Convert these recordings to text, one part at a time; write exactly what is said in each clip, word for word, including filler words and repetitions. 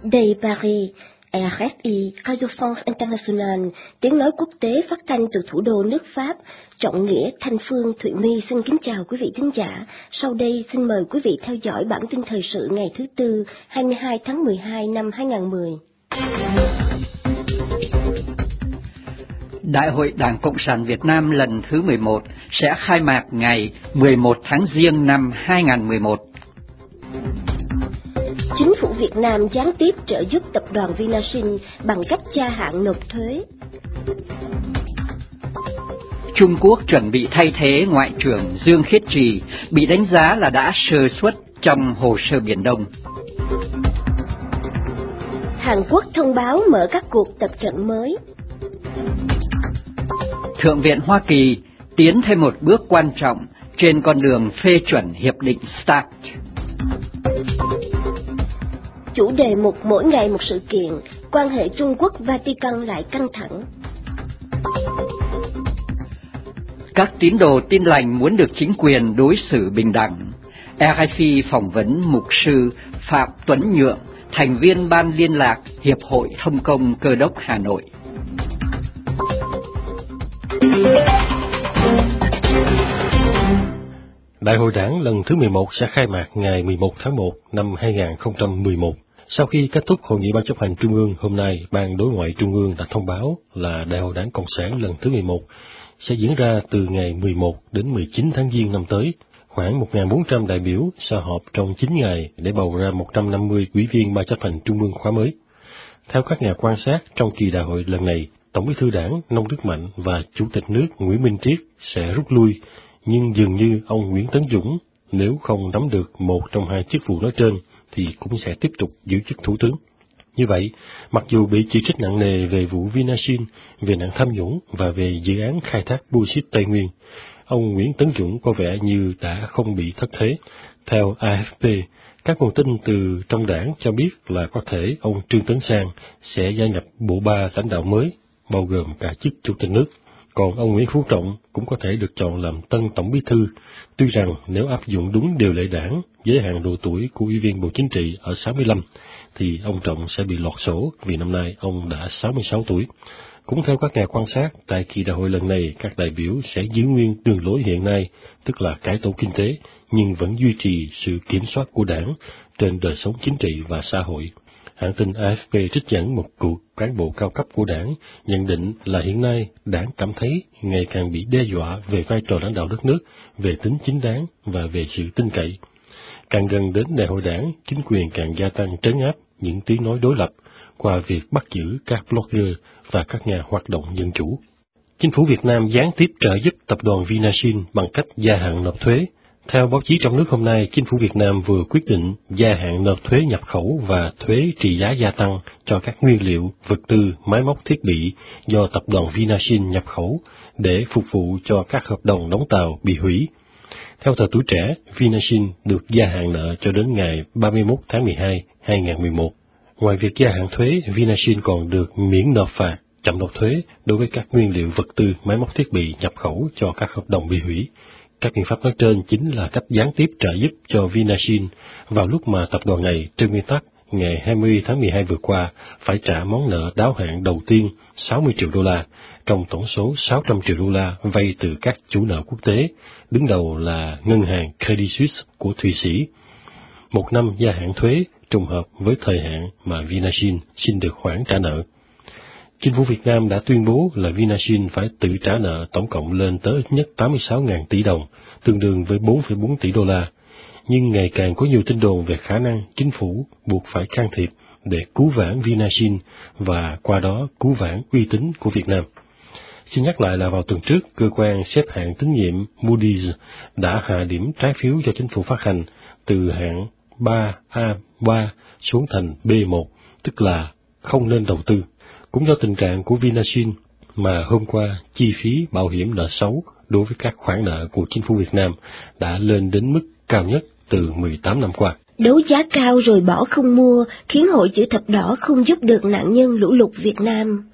Đầy Paris, rờ ép i, Radio France International, tiếng nói quốc tế phát thanh từ thủ đô nước Pháp. Trọng Nghĩa, Thanh Phương, Thụy My xin kính chào quý vị thính giả. Sau đây xin mời quý vị theo dõi bản tin thời sự ngày thứ Tư, hai mươi hai tháng mười hai năm hai nghìn không trăm mười. Đại hội Đảng Cộng sản Việt Nam lần thứ mười một sẽ khai mạc ngày mười một tháng Giêng năm hai nghìn không trăm mười một. Chính phủ Việt Nam gián tiếp trợ giúp tập đoàn Vinashin bằng cách gia hạn nộp thuế. Trung Quốc chuẩn bị thay thế Ngoại trưởng Dương Khiết Trì, bị đánh giá là đã sơ suất trong hồ sơ Biển Đông. Hàn Quốc thông báo mở các cuộc tập trận mới. Thượng viện Hoa Kỳ tiến thêm một bước quan trọng trên con đường phê chuẩn Hiệp định START. Chủ đề mục mỗi ngày một sự kiện, quan hệ Trung Quốc-Vatican lại căng thẳng. Các tín đồ Tin lành muốn được chính quyền đối xử bình đẳng. rờ ép i phỏng vấn mục sư Phạm Tuấn Nhượng, thành viên ban liên lạc Hiệp hội Thông công Cơ đốc Hà Nội. Đại hội Đảng lần thứ mười một sẽ khai mạc ngày mười một tháng một năm hai nghìn không trăm mười một. Sau khi kết thúc Hội nghị Ban chấp hành Trung ương, hôm nay, Ban Đối ngoại Trung ương đã thông báo là Đại hội Đảng Cộng sản lần thứ mười một sẽ diễn ra từ ngày mười một đến mười chín tháng Giêng năm tới. Khoảng một nghìn bốn trăm đại biểu sẽ họp trong chín ngày để bầu ra một trăm năm mươi ủy viên Ban chấp hành Trung ương khóa mới. Theo các nhà quan sát, trong kỳ đại hội lần này, Tổng Bí thư Đảng Nông Đức Mạnh và Chủ tịch nước Nguyễn Minh Triết sẽ rút lui, nhưng dường như ông Nguyễn Tấn Dũng, nếu không nắm được một trong hai chức vụ nói trên, thì cũng sẽ tiếp tục giữ chức thủ tướng. Như vậy, mặc dù bị chỉ trích nặng nề về vụ Vinashin, về nạn tham nhũng và về dự án khai thác bauxit Tây Nguyên, ông Nguyễn Tấn Dũng có vẻ như đã không bị thất thế. Theo a ép pê, các nguồn tin từ trong đảng cho biết là có thể ông Trương Tấn Sang sẽ gia nhập bộ ba lãnh đạo mới, bao gồm cả chức chủ tịch nước. Còn ông Nguyễn Phú Trọng cũng có thể được chọn làm tân tổng bí thư, tuy rằng nếu áp dụng đúng điều lệ đảng, giới hạn độ tuổi của ủy viên Bộ Chính trị ở sáu mươi lăm, thì ông Trọng sẽ bị lọt sổ vì năm nay ông đã sáu mươi sáu tuổi. Cũng theo các nhà quan sát, tại kỳ đại hội lần này, các đại biểu sẽ giữ nguyên đường lối hiện nay, tức là cải tổ kinh tế, nhưng vẫn duy trì sự kiểm soát của đảng trên đời sống chính trị và xã hội. Hãng tin a ép pê trích dẫn một cựu cán bộ cao cấp của đảng nhận định là hiện nay đảng cảm thấy ngày càng bị đe dọa về vai trò lãnh đạo đất nước, về tính chính đáng và về sự tin cậy. Càng gần đến đại hội đảng, chính quyền càng gia tăng trấn áp những tiếng nói đối lập qua việc bắt giữ các blogger và các nhà hoạt động dân chủ. Chính phủ Việt Nam gián tiếp trợ giúp tập đoàn Vinashin bằng cách gia hạn nộp thuế. Theo báo chí trong nước hôm nay, Chính phủ Việt Nam vừa quyết định gia hạn nộp thuế nhập khẩu và thuế trị giá gia tăng cho các nguyên liệu, vật tư, máy móc thiết bị do tập đoàn Vinashin nhập khẩu để phục vụ cho các hợp đồng đóng tàu bị hủy. Theo tờ Tuổi Trẻ, Vinashin được gia hạn nợ cho đến ngày ba mươi mốt tháng mười hai, hai nghìn không trăm mười một. Ngoài việc gia hạn thuế, Vinashin còn được miễn nộp phạt, chậm nộp thuế đối với các nguyên liệu vật tư, máy móc thiết bị nhập khẩu cho các hợp đồng bị hủy. Các biện pháp nói trên chính là cách gián tiếp trợ giúp cho Vinashin vào lúc mà tập đoàn này trên nguyên tắc ngày hai mươi tháng mười hai vừa qua phải trả món nợ đáo hạn đầu tiên sáu mươi triệu đô la trong tổng số sáu trăm triệu đô la vay từ các chủ nợ quốc tế, đứng đầu là ngân hàng Credit Suisse của Thụy Sĩ. Một năm gia hạn thuế trùng hợp với thời hạn mà Vinashin xin được khoản trả nợ. Chính phủ Việt Nam đã tuyên bố là Vinashin phải tự trả nợ tổng cộng lên tới ít nhất tám mươi sáu nghìn tỷ đồng, tương đương với bốn phẩy bốn tỷ đô la. Nhưng ngày càng có nhiều tin đồn về khả năng chính phủ buộc phải can thiệp để cứu vãn Vinashin và qua đó cứu vãn uy tín của Việt Nam. Xin nhắc lại là vào tuần trước, cơ quan xếp hạng tín nhiệm Moody's đã hạ điểm trái phiếu cho chính phủ phát hành từ hạng ba A ba xuống thành B một, tức là không nên đầu tư. Cũng do tình trạng của Vinashin mà hôm qua chi phí bảo hiểm nợ xấu đối với các khoản nợ của chính phủ Việt Nam đã lên đến mức cao nhất từ mười tám năm qua. Đấu giá cao rồi bỏ không mua khiến Hội Chữ Thập Đỏ không giúp được nạn nhân lũ lụt Việt Nam.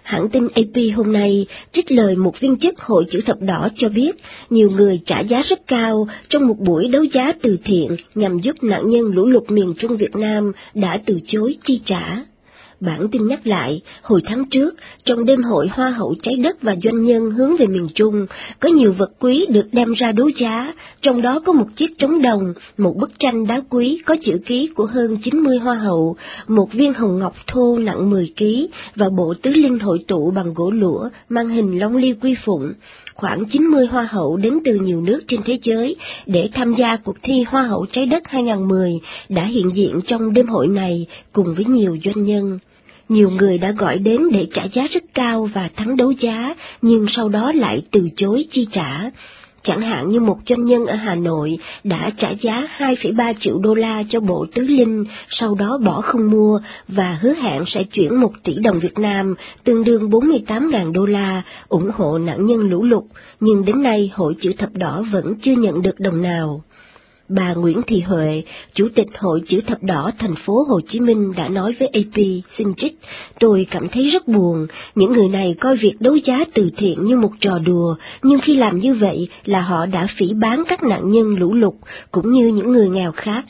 Hãng tin a pê hôm nay trích lời một viên chức Hội Chữ Thập Đỏ cho biết nhiều người trả giá rất cao trong một buổi đấu giá từ thiện nhằm giúp nạn nhân lũ lụt miền Trung Việt Nam đã từ chối chi trả. Bản tin nhắc lại, hồi tháng trước, trong đêm hội Hoa hậu trái đất và doanh nhân hướng về miền Trung, có nhiều vật quý được đem ra đấu giá, trong đó có một chiếc trống đồng, một bức tranh đá quý có chữ ký của hơn chín mươi hoa hậu, một viên hồng ngọc thô nặng mười ki lô gam và bộ tứ linh hội tụ bằng gỗ lũa mang hình long liêu quy phụng. Khoảng chín mươi hoa hậu đến từ nhiều nước trên thế giới để tham gia cuộc thi Hoa hậu trái đất hai không một không đã hiện diện trong đêm hội này cùng với nhiều doanh nhân. Nhiều người đã gọi đến để trả giá rất cao và thắng đấu giá, nhưng sau đó lại từ chối chi trả. Chẳng hạn như một doanh nhân ở Hà Nội đã trả giá hai phẩy ba triệu đô la cho bộ tứ linh, sau đó bỏ không mua và hứa hẹn sẽ chuyển một tỷ đồng Việt Nam, tương đương bốn mươi tám nghìn đô la, ủng hộ nạn nhân lũ lụt, nhưng đến nay Hội Chữ Thập Đỏ vẫn chưa nhận được đồng nào. Bà Nguyễn Thị Huệ, Chủ tịch Hội Chữ Thập Đỏ thành phố Hồ Chí Minh đã nói với a pê, xin trích, tôi cảm thấy rất buồn, những người này coi việc đấu giá từ thiện như một trò đùa, nhưng khi làm như vậy là họ đã phỉ báng các nạn nhân lũ lụt, cũng như những người nghèo khác.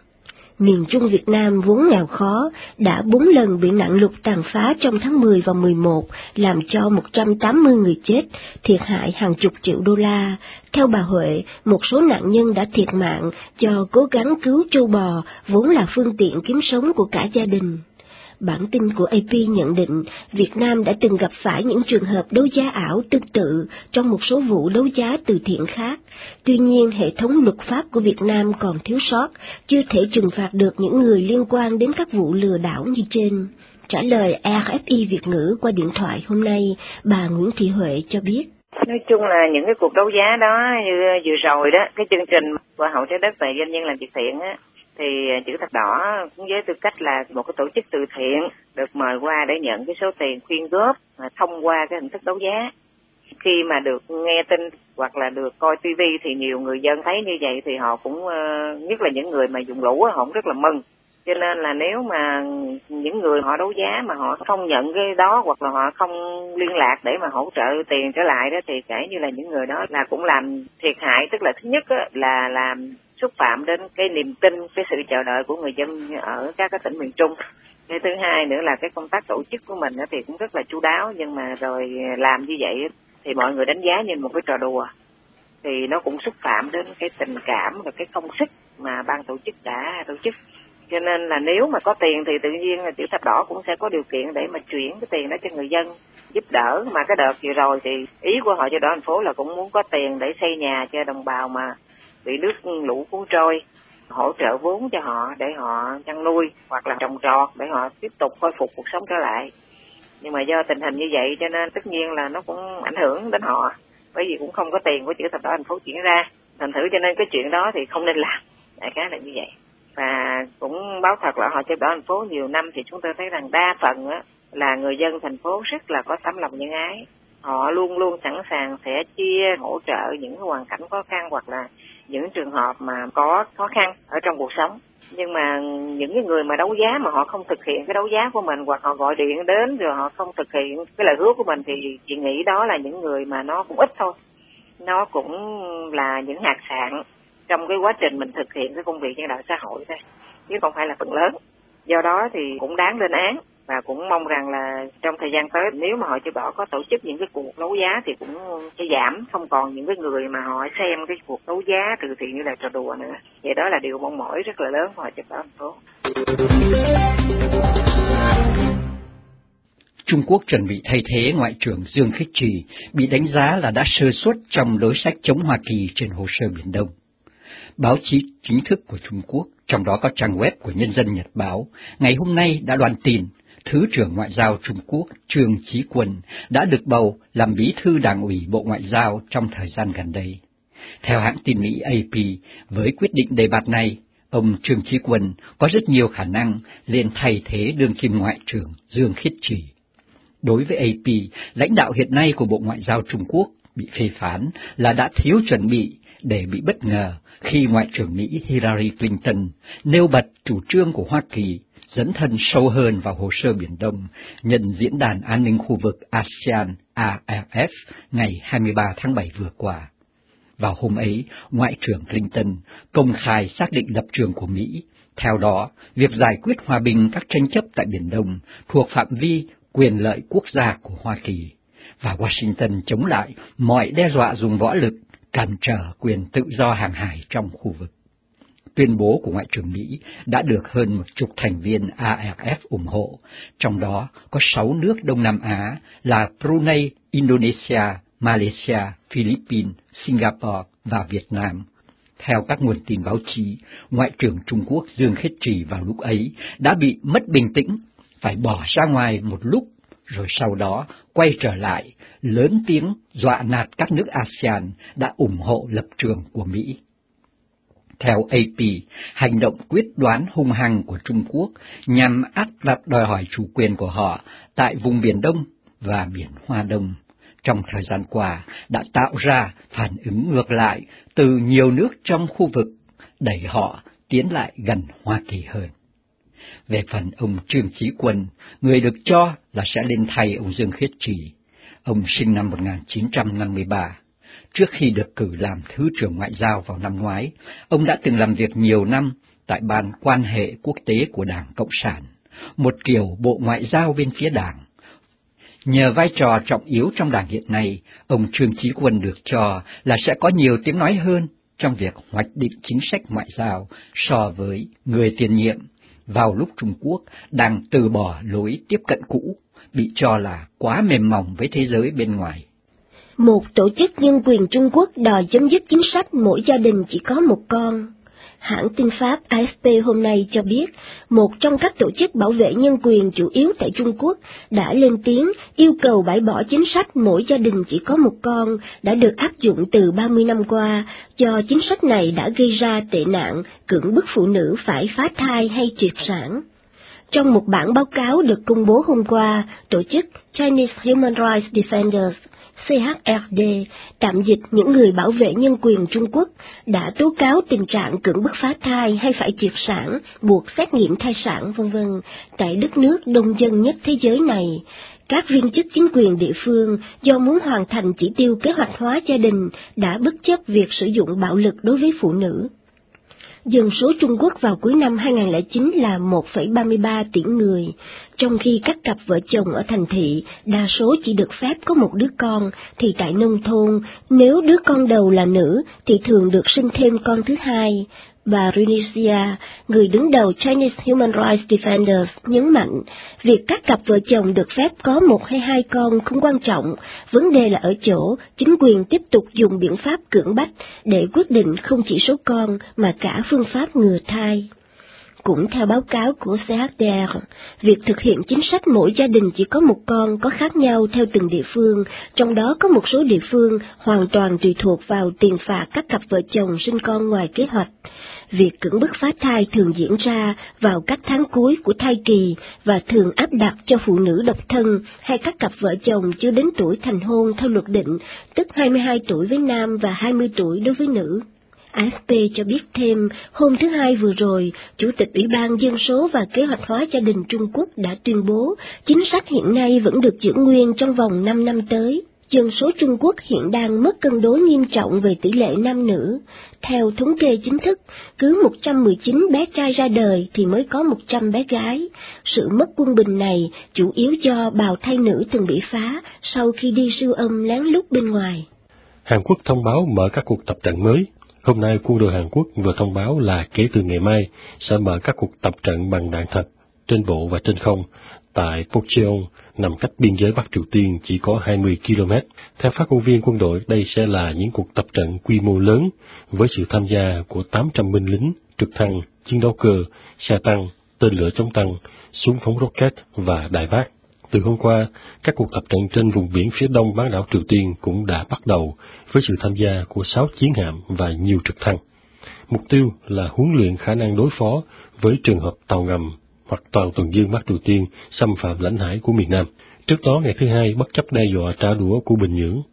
Miền Trung Việt Nam vốn nghèo khó, đã bốn lần bị nạn lụt tàn phá trong tháng mười và mười một, làm cho một trăm tám mươi người chết, thiệt hại hàng chục triệu đô la. Theo bà Huệ, một số nạn nhân đã thiệt mạng do cố gắng cứu trâu bò, vốn là phương tiện kiếm sống của cả gia đình. Bản tin của a pê nhận định Việt Nam đã từng gặp phải những trường hợp đấu giá ảo tương tự trong một số vụ đấu giá từ thiện khác. Tuy nhiên, hệ thống luật pháp của Việt Nam còn thiếu sót, chưa thể trừng phạt được những người liên quan đến các vụ lừa đảo như trên. Trả lời rờ ép i Việt ngữ qua điện thoại hôm nay, bà Nguyễn Thị Huệ cho biết. Nói chung là những cái cuộc đấu giá đó như vừa rồi đó, cái chương trình Hoa hậu trái đất về doanh nhân làm việc thiện á, thì Chữ Thập Đỏ cũng với tư cách là một cái tổ chức từ thiện được mời qua để nhận cái số tiền quyên góp thông qua cái hình thức đấu giá. Khi mà được nghe tin hoặc là được coi tivi thì nhiều người dân thấy như vậy thì họ cũng, nhất là những người mà dùng lũ họ cũng rất là mừng. Cho nên là nếu mà những người họ đấu giá mà họ không nhận cái đó hoặc là họ không liên lạc để mà hỗ trợ tiền trở lại đó thì kể như là những người đó là cũng làm thiệt hại, tức là thứ nhất á, là làm xúc phạm đến cái niềm tin, cái sự chờ đợi của người dân ở các cái tỉnh miền Trung. Cái thứ hai nữa là cái công tác tổ chức của mình thì cũng rất là chu đáo, nhưng mà rồi làm như vậy thì mọi người đánh giá như một cái trò đùa, thì nó cũng xúc phạm đến cái tình cảm và cái công sức mà ban tổ chức đã tổ chức. Cho nên là nếu mà có tiền thì tự nhiên là Chữ Thập Đỏ cũng sẽ có điều kiện để mà chuyển cái tiền đó cho người dân giúp đỡ. Mà cái đợt vừa rồi thì ý của Hội Chữ Thập Đỏ thành phố là cũng muốn có tiền để xây nhà cho đồng bào mà bị nước lũ cuốn trôi, hỗ trợ vốn cho họ để họ chăn nuôi hoặc là trồng trọt để họ tiếp tục khôi phục cuộc sống trở lại. Nhưng mà do tình hình như vậy cho nên tất nhiên là nó cũng ảnh hưởng đến họ, bởi vì cũng không có tiền của Chữ Thập Đỏ thành phố chuyển ra. Thành thử cho nên cái chuyện đó thì không nên làm, đại khái là như vậy. Và cũng báo thật là Hội Chữ Thập Đỏ thành phố nhiều năm thì chúng tôi thấy rằng đa phần á, là người dân thành phố rất là có tấm lòng nhân ái. Họ luôn luôn sẵn sàng sẽ chia hỗ trợ những hoàn cảnh khó khăn hoặc là những trường hợp mà có khó khăn ở trong cuộc sống. Nhưng mà những cái người mà đấu giá mà họ không thực hiện cái đấu giá của mình hoặc họ gọi điện đến rồi họ không thực hiện cái lời hứa của mình thì chị nghĩ đó là những người mà nó cũng ít thôi. Nó cũng là những hạt sạn trong cái quá trình mình thực hiện cái công việc nhân đạo xã hội thôi, chứ không phải là phần lớn. Do đó thì cũng đáng lên án và cũng mong rằng là trong thời gian tới nếu mà Hội Chữ Đỏ có tổ chức những cái cuộc đấu giá thì cũng sẽ giảm, không còn những cái người mà họ xem cái cuộc đấu giá từ thiện như là trò đùa nữa. Vậy đó là điều mong mỏi rất là lớn của Hội Chữ Đỏ thành phố. Trung Quốc chuẩn bị thay thế Ngoại trưởng Dương Khiết Trì, bị đánh giá là đã sơ suất trong đối sách chống Hoa Kỳ trên hồ sơ Biển Đông. Báo chí chính thức của Trung Quốc, trong đó có trang web của Nhân dân Nhật Báo, ngày hôm nay đã loan tin Thứ trưởng Ngoại giao Trung Quốc Trương Chí Quân đã được bầu làm bí thư Đảng ủy Bộ Ngoại giao trong thời gian gần đây. Theo hãng tin Mỹ a pê, với quyết định đề bạt này, ông Trương Chí Quân có rất nhiều khả năng lên thay thế đương kim Ngoại trưởng Dương Khiết Trì. Đối với a pê, lãnh đạo hiện nay của Bộ Ngoại giao Trung Quốc bị phê phán là đã thiếu chuẩn bị để bị bất ngờ khi Ngoại trưởng Mỹ Hillary Clinton nêu bật chủ trương của Hoa Kỳ dấn thân sâu hơn vào hồ sơ Biển Đông nhân Diễn đàn An ninh khu vực ASEAN A R F ngày hai mươi ba tháng bảy vừa qua. Vào hôm ấy, Ngoại trưởng Clinton công khai xác định lập trường của Mỹ. Theo đó, việc giải quyết hòa bình các tranh chấp tại Biển Đông thuộc phạm vi quyền lợi quốc gia của Hoa Kỳ, và Washington chống lại mọi đe dọa dùng võ lực cản trở quyền tự do hàng hải trong khu vực. Tuyên bố của Ngoại trưởng Mỹ đã được hơn một chục thành viên A R F ủng hộ, trong đó có sáu nước Đông Nam Á là Brunei, Indonesia, Malaysia, Philippines, Singapore và Việt Nam. Theo các nguồn tin báo chí, Ngoại trưởng Trung Quốc Dương Khiết Trì vào lúc ấy đã bị mất bình tĩnh, phải bỏ ra ngoài một lúc, rồi sau đó quay trở lại, lớn tiếng dọa nạt các nước ASEAN đã ủng hộ lập trường của Mỹ. Theo A P, hành động quyết đoán hung hăng của Trung Quốc nhằm áp đặt đòi hỏi chủ quyền của họ tại vùng Biển Đông và Biển Hoa Đông trong thời gian qua đã tạo ra phản ứng ngược lại từ nhiều nước trong khu vực, đẩy họ tiến lại gần Hoa Kỳ hơn. Về phần ông Trương Chí Quân, người được cho là sẽ lên thay ông Dương Khiết Trì, ông sinh năm một nghìn chín trăm năm mươi ba. Trước khi được cử làm Thứ trưởng Ngoại giao vào năm ngoái, ông đã từng làm việc nhiều năm tại Ban Quan hệ Quốc tế của Đảng Cộng sản, một kiểu bộ ngoại giao bên phía Đảng. Nhờ vai trò trọng yếu trong Đảng hiện nay, ông Trương Chí Quân được cho là sẽ có nhiều tiếng nói hơn trong việc hoạch định chính sách ngoại giao so với người tiền nhiệm, vào lúc Trung Quốc đang từ bỏ lối tiếp cận cũ, bị cho là quá mềm mỏng với thế giới bên ngoài. Một tổ chức nhân quyền Trung Quốc đòi chấm dứt chính sách mỗi gia đình chỉ có một con. Hãng tin Pháp A F P hôm nay cho biết, một trong các tổ chức bảo vệ nhân quyền chủ yếu tại Trung Quốc đã lên tiếng yêu cầu bãi bỏ chính sách mỗi gia đình chỉ có một con đã được áp dụng từ ba mươi năm qua, do chính sách này đã gây ra tệ nạn cưỡng bức phụ nữ phải phá thai hay triệt sản. Trong một bản báo cáo được công bố hôm qua, tổ chức Chinese Human Rights Defenders C H R D, tạm dịch những người bảo vệ nhân quyền Trung Quốc, đã tố cáo tình trạng cưỡng bức phá thai hay phải triệt sản, buộc xét nghiệm thai sản vân vân tại đất nước đông dân nhất thế giới này. Các viên chức chính quyền địa phương do muốn hoàn thành chỉ tiêu kế hoạch hóa gia đình đã bất chấp việc sử dụng bạo lực đối với phụ nữ. Dân số Trung Quốc vào cuối năm hai nghìn không trăm lẻ chín là một phẩy ba mươi ba tỷ người, trong khi các cặp vợ chồng ở thành thị đa số chỉ được phép có một đứa con, thì tại nông thôn, nếu đứa con đầu là nữ thì thường được sinh thêm con thứ hai. Bà Runisia, người đứng đầu Chinese Human Rights Defenders, nhấn mạnh, việc các cặp vợ chồng được phép có một hay hai con không quan trọng, vấn đề là ở chỗ chính quyền tiếp tục dùng biện pháp cưỡng bách để quyết định không chỉ số con mà cả phương pháp ngừa thai. Cũng theo báo cáo của C H D R, việc thực hiện chính sách mỗi gia đình chỉ có một con có khác nhau theo từng địa phương, trong đó có một số địa phương hoàn toàn tùy thuộc vào tiền phạt các cặp vợ chồng sinh con ngoài kế hoạch. Việc cưỡng bức phá thai thường diễn ra vào các tháng cuối của thai kỳ và thường áp đặt cho phụ nữ độc thân hay các cặp vợ chồng chưa đến tuổi thành hôn theo luật định, tức hai mươi hai tuổi với nam và hai mươi tuổi đối với nữ. A F P cho biết thêm, hôm thứ Hai vừa rồi, Chủ tịch Ủy ban Dân số và Kế hoạch hóa gia đình Trung Quốc đã tuyên bố chính sách hiện nay vẫn được giữ nguyên trong vòng năm năm tới. Dân số Trung Quốc hiện đang mất cân đối nghiêm trọng về tỷ lệ nam nữ. Theo thống kê chính thức, cứ một trăm mười chín bé trai ra đời thì mới có một trăm bé gái. Sự mất quân bình này chủ yếu do bào thai nữ từng bị phá sau khi đi siêu âm lén lút bên ngoài. Hàn Quốc thông báo mở các cuộc tập trận mới. Hôm nay, quân đội Hàn Quốc vừa thông báo là kể từ ngày mai sẽ mở các cuộc tập trận bằng đạn thật, trên bộ và trên không, tại Pocheon, nằm cách biên giới Bắc Triều Tiên chỉ có hai mươi ki lô mét. Theo phát ngôn viên quân đội, đây sẽ là những cuộc tập trận quy mô lớn, với sự tham gia của tám trăm binh lính, trực thăng, chiến đấu cơ, xe tăng, tên lửa chống tăng, súng phóng rocket và đại bác. Từ hôm qua, các cuộc tập trận trên vùng biển phía đông bán đảo Triều Tiên cũng đã bắt đầu với sự tham gia của sáu chiến hạm và nhiều trực thăng. Mục tiêu là huấn luyện khả năng đối phó với trường hợp tàu ngầm hoặc toàn tuần dương Bắc Triều Tiên xâm phạm lãnh hải của miền Nam. Trước đó ngày thứ Hai, bất chấp đe dọa trả đũa của Bình Nhưỡng,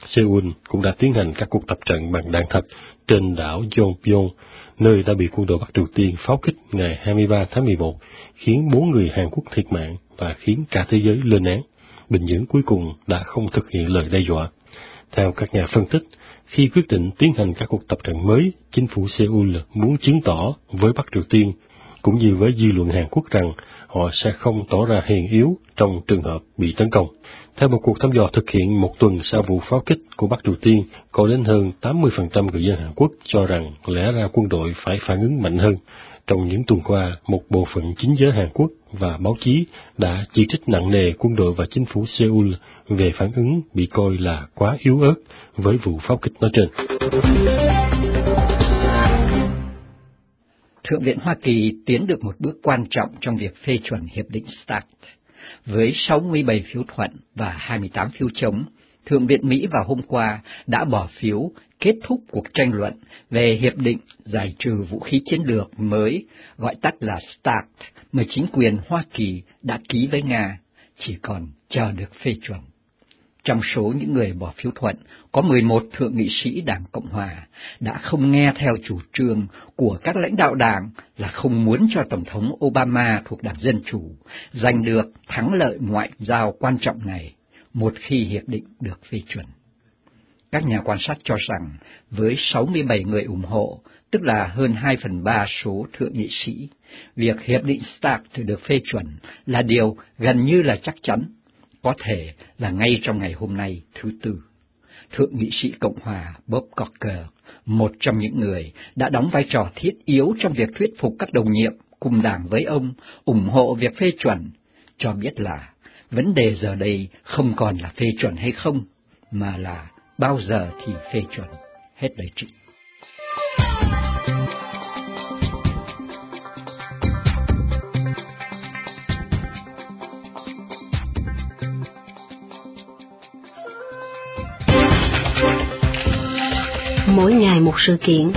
Seoul cũng đã tiến hành các cuộc tập trận bằng đạn thật trên đảo Yongbyon, nơi đã bị quân đội Bắc Triều Tiên pháo kích ngày hai mươi ba tháng mười một, khiến bốn người Hàn Quốc thiệt mạng và khiến cả thế giới lên án. Bình Nhưỡng cuối cùng đã không thực hiện lời đe dọa. Theo các nhà phân tích, khi quyết định tiến hành các cuộc tập trận mới, chính phủ Seoul muốn chứng tỏ với Bắc Triều Tiên, cũng như với dư luận Hàn Quốc rằng họ sẽ không tỏ ra hèn yếu trong trường hợp bị tấn công. Theo một cuộc thăm dò thực hiện một tuần sau vụ pháo kích của Bắc Triều Tiên, có đến hơn tám mươi phần trăm người dân Hàn Quốc cho rằng lẽ ra quân đội phải phản ứng mạnh hơn. Trong những tuần qua, một bộ phận chính giới Hàn Quốc và báo chí đã chỉ trích nặng nề quân đội và chính phủ Seoul về phản ứng bị coi là quá yếu ớt với vụ pháo kích nói trên. Thượng viện Hoa Kỳ tiến được một bước quan trọng trong việc phê chuẩn Hiệp định START. Với sáu mươi bảy phiếu thuận và hai mươi tám phiếu chống, Thượng viện Mỹ vào hôm qua đã bỏ phiếu kết thúc cuộc tranh luận về Hiệp định giải trừ vũ khí chiến lược mới, gọi tắt là START, mà chính quyền Hoa Kỳ đã ký với Nga, chỉ còn chờ được phê chuẩn. Trong số những người bỏ phiếu thuận, có mười một thượng nghị sĩ Đảng Cộng Hòa đã không nghe theo chủ trương của các lãnh đạo đảng là không muốn cho Tổng thống Obama thuộc Đảng Dân Chủ giành được thắng lợi ngoại giao quan trọng này một khi hiệp định được phê chuẩn. Các nhà quan sát cho rằng với sáu mươi bảy người ủng hộ, tức là hơn hai phần ba số thượng nghị sĩ, việc hiệp định START được phê chuẩn là điều gần như là chắc chắn, có thể là ngay trong ngày hôm nay thứ Tư. Thượng nghị sĩ Cộng hòa Bob Corker, một trong những người đã đóng vai trò thiết yếu trong việc thuyết phục các đồng nhiệm cùng đảng với ông ủng hộ việc phê chuẩn, cho biết là vấn đề giờ đây không còn là phê chuẩn hay không, mà là bao giờ thì phê chuẩn. Hết lời trích. Mỗi ngày một sự kiện.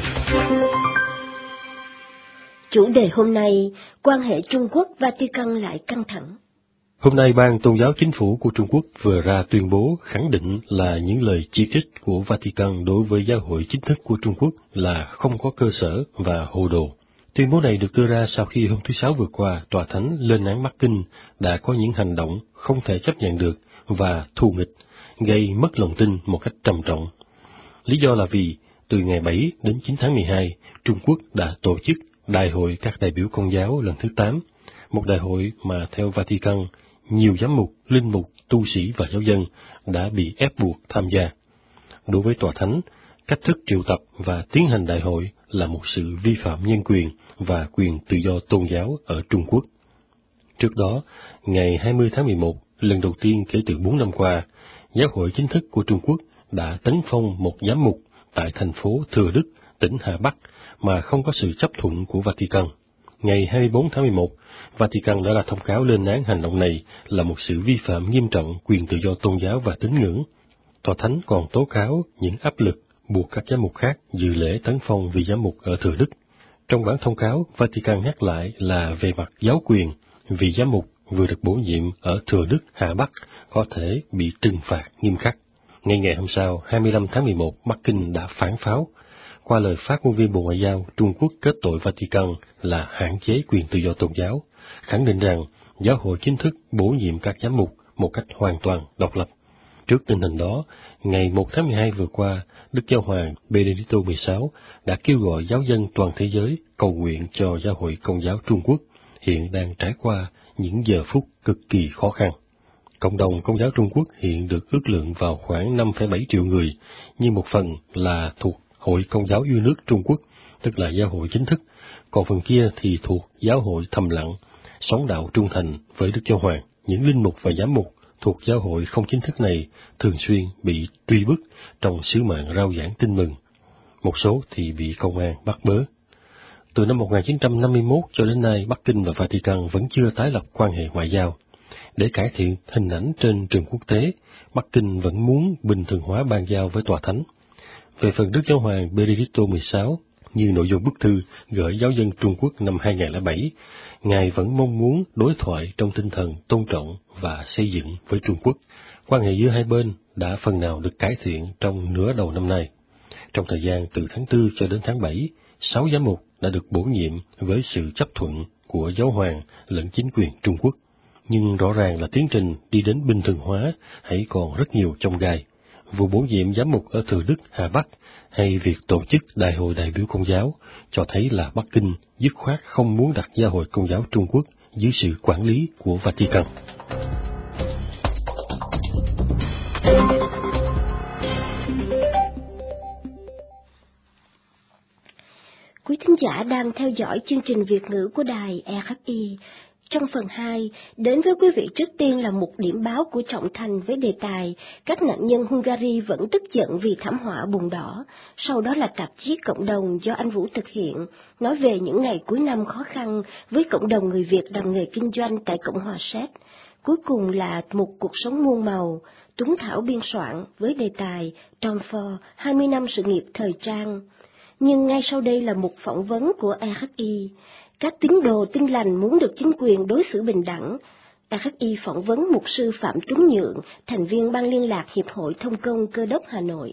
Chủ đề hôm nay, quan hệ Trung Quốc-Vatican lại căng thẳng. Hôm nay, Ban Tôn giáo Chính phủ của Trung Quốc vừa ra tuyên bố khẳng định là những lời chỉ trích của Vatican đối với giáo hội chính thức của Trung Quốc là không có cơ sở và hồ đồ. Tuyên bố này được đưa ra sau khi hôm thứ Sáu vừa qua, Tòa Thánh lên án Bắc Kinh đã có những hành động không thể chấp nhận được và thù nghịch, gây mất lòng tin một cách trầm trọng. Lý do là vì từ ngày bảy đến chín tháng mười hai, Trung Quốc đã tổ chức Đại hội các đại biểu Công giáo lần thứ tám, một đại hội mà theo Vatican, nhiều giám mục, linh mục, tu sĩ và giáo dân đã bị ép buộc tham gia. Đối với Tòa Thánh, cách thức triệu tập và tiến hành đại hội là một sự vi phạm nhân quyền và quyền tự do tôn giáo ở Trung Quốc. Trước đó, ngày hai mươi tháng mười một, lần đầu tiên kể từ bốn năm qua, giáo hội chính thức của Trung Quốc đã tấn phong một giám mục tại thành phố Thừa Đức, tỉnh Hà Bắc mà không có sự chấp thuận của Vatican. Ngày hai mươi bốn tháng mười một, Vatican đã ra thông cáo lên án hành động này là một sự vi phạm nghiêm trọng quyền tự do tôn giáo và tín ngưỡng. Tòa Thánh còn tố cáo những áp lực buộc các giám mục khác dự lễ tấn phong vị giám mục ở Thừa Đức. Trong bản thông cáo, Vatican nhắc lại là về mặt giáo quyền, vị giám mục vừa được bổ nhiệm ở Thừa Đức, Hà Bắc có thể bị trừng phạt nghiêm khắc. Ngay ngày hôm sau, hai mươi lăm tháng mười một, Bắc Kinh đã phản pháo. Qua lời phát ngôn viên Bộ Ngoại giao, Trung Quốc kết tội Vatican là hạn chế quyền tự do tôn giáo, khẳng định rằng giáo hội chính thức bổ nhiệm các giám mục một cách hoàn toàn độc lập. Trước tình hình đó, ngày một tháng mười hai vừa qua, Đức Giáo hoàng Benedicto mười sáu đã kêu gọi giáo dân toàn thế giới cầu nguyện cho giáo hội Công giáo Trung Quốc hiện đang trải qua những giờ phút cực kỳ khó khăn. Cộng đồng Công giáo Trung Quốc hiện được ước lượng vào khoảng năm phẩy bảy triệu người, nhưng một phần là thuộc Hội Công giáo yêu nước Trung Quốc, tức là giáo hội chính thức, còn phần kia thì thuộc giáo hội thầm lặng, sống đạo trung thành với Đức Giáo hoàng. Những linh mục và giám mục thuộc giáo hội không chính thức này thường xuyên bị truy bức trong sứ mạng rao giảng tin mừng. Một số thì bị công an bắt bớ. Từ năm một nghìn chín trăm năm mươi mốt cho đến nay, Bắc Kinh và Vatican vẫn chưa tái lập quan hệ ngoại giao. Để cải thiện hình ảnh trên trường quốc tế, Bắc Kinh vẫn muốn bình thường hóa ban giao với Tòa Thánh. Về phần Đức Giáo hoàng Benedicto mười sáu, như nội dung bức thư gửi giáo dân Trung Quốc năm hai nghìn không trăm lẻ bảy, Ngài vẫn mong muốn đối thoại trong tinh thần tôn trọng và xây dựng với Trung Quốc. Quan hệ giữa hai bên đã phần nào được cải thiện trong nửa đầu năm nay. Trong thời gian từ tháng tư cho đến tháng bảy, sáu giám mục đã được bổ nhiệm với sự chấp thuận của giáo hoàng lẫn chính quyền Trung Quốc. Nhưng rõ ràng là tiến trình đi đến bình thường hóa hãy còn rất nhiều chông gai. Vụ bổ nhiệm giám mục ở Thừa Đức, Hà Bắc hay việc tổ chức Đại hội đại biểu Công giáo cho thấy là Bắc Kinh dứt khoát không muốn đặt Giáo hội Công giáo Trung Quốc dưới sự quản lý của Vatican. Quý thính giả đang theo dõi chương trình Việt ngữ của đài e ép i. Trong phần hai, đến với quý vị trước tiên là một điểm báo của Trọng Thành với đề tài các nạn nhân Hungary vẫn tức giận vì thảm họa bùn đỏ. Sau đó là tạp chí Cộng đồng do anh Vũ thực hiện, nói về những ngày cuối năm khó khăn với cộng đồng người Việt làm nghề kinh doanh tại Cộng hòa Séc. Cuối cùng là một cuộc sống muôn màu, Tuấn Thảo biên soạn với đề tài Tom Ford, hai mươi năm sự nghiệp thời trang. Nhưng ngay sau đây là một phỏng vấn của e ép i. Các tín đồ Tin lành muốn được chính quyền đối xử bình đẳng. e ép i phỏng vấn mục sư Phạm Tuấn Nhượng, thành viên ban liên lạc Hiệp hội Thông công Cơ đốc Hà Nội.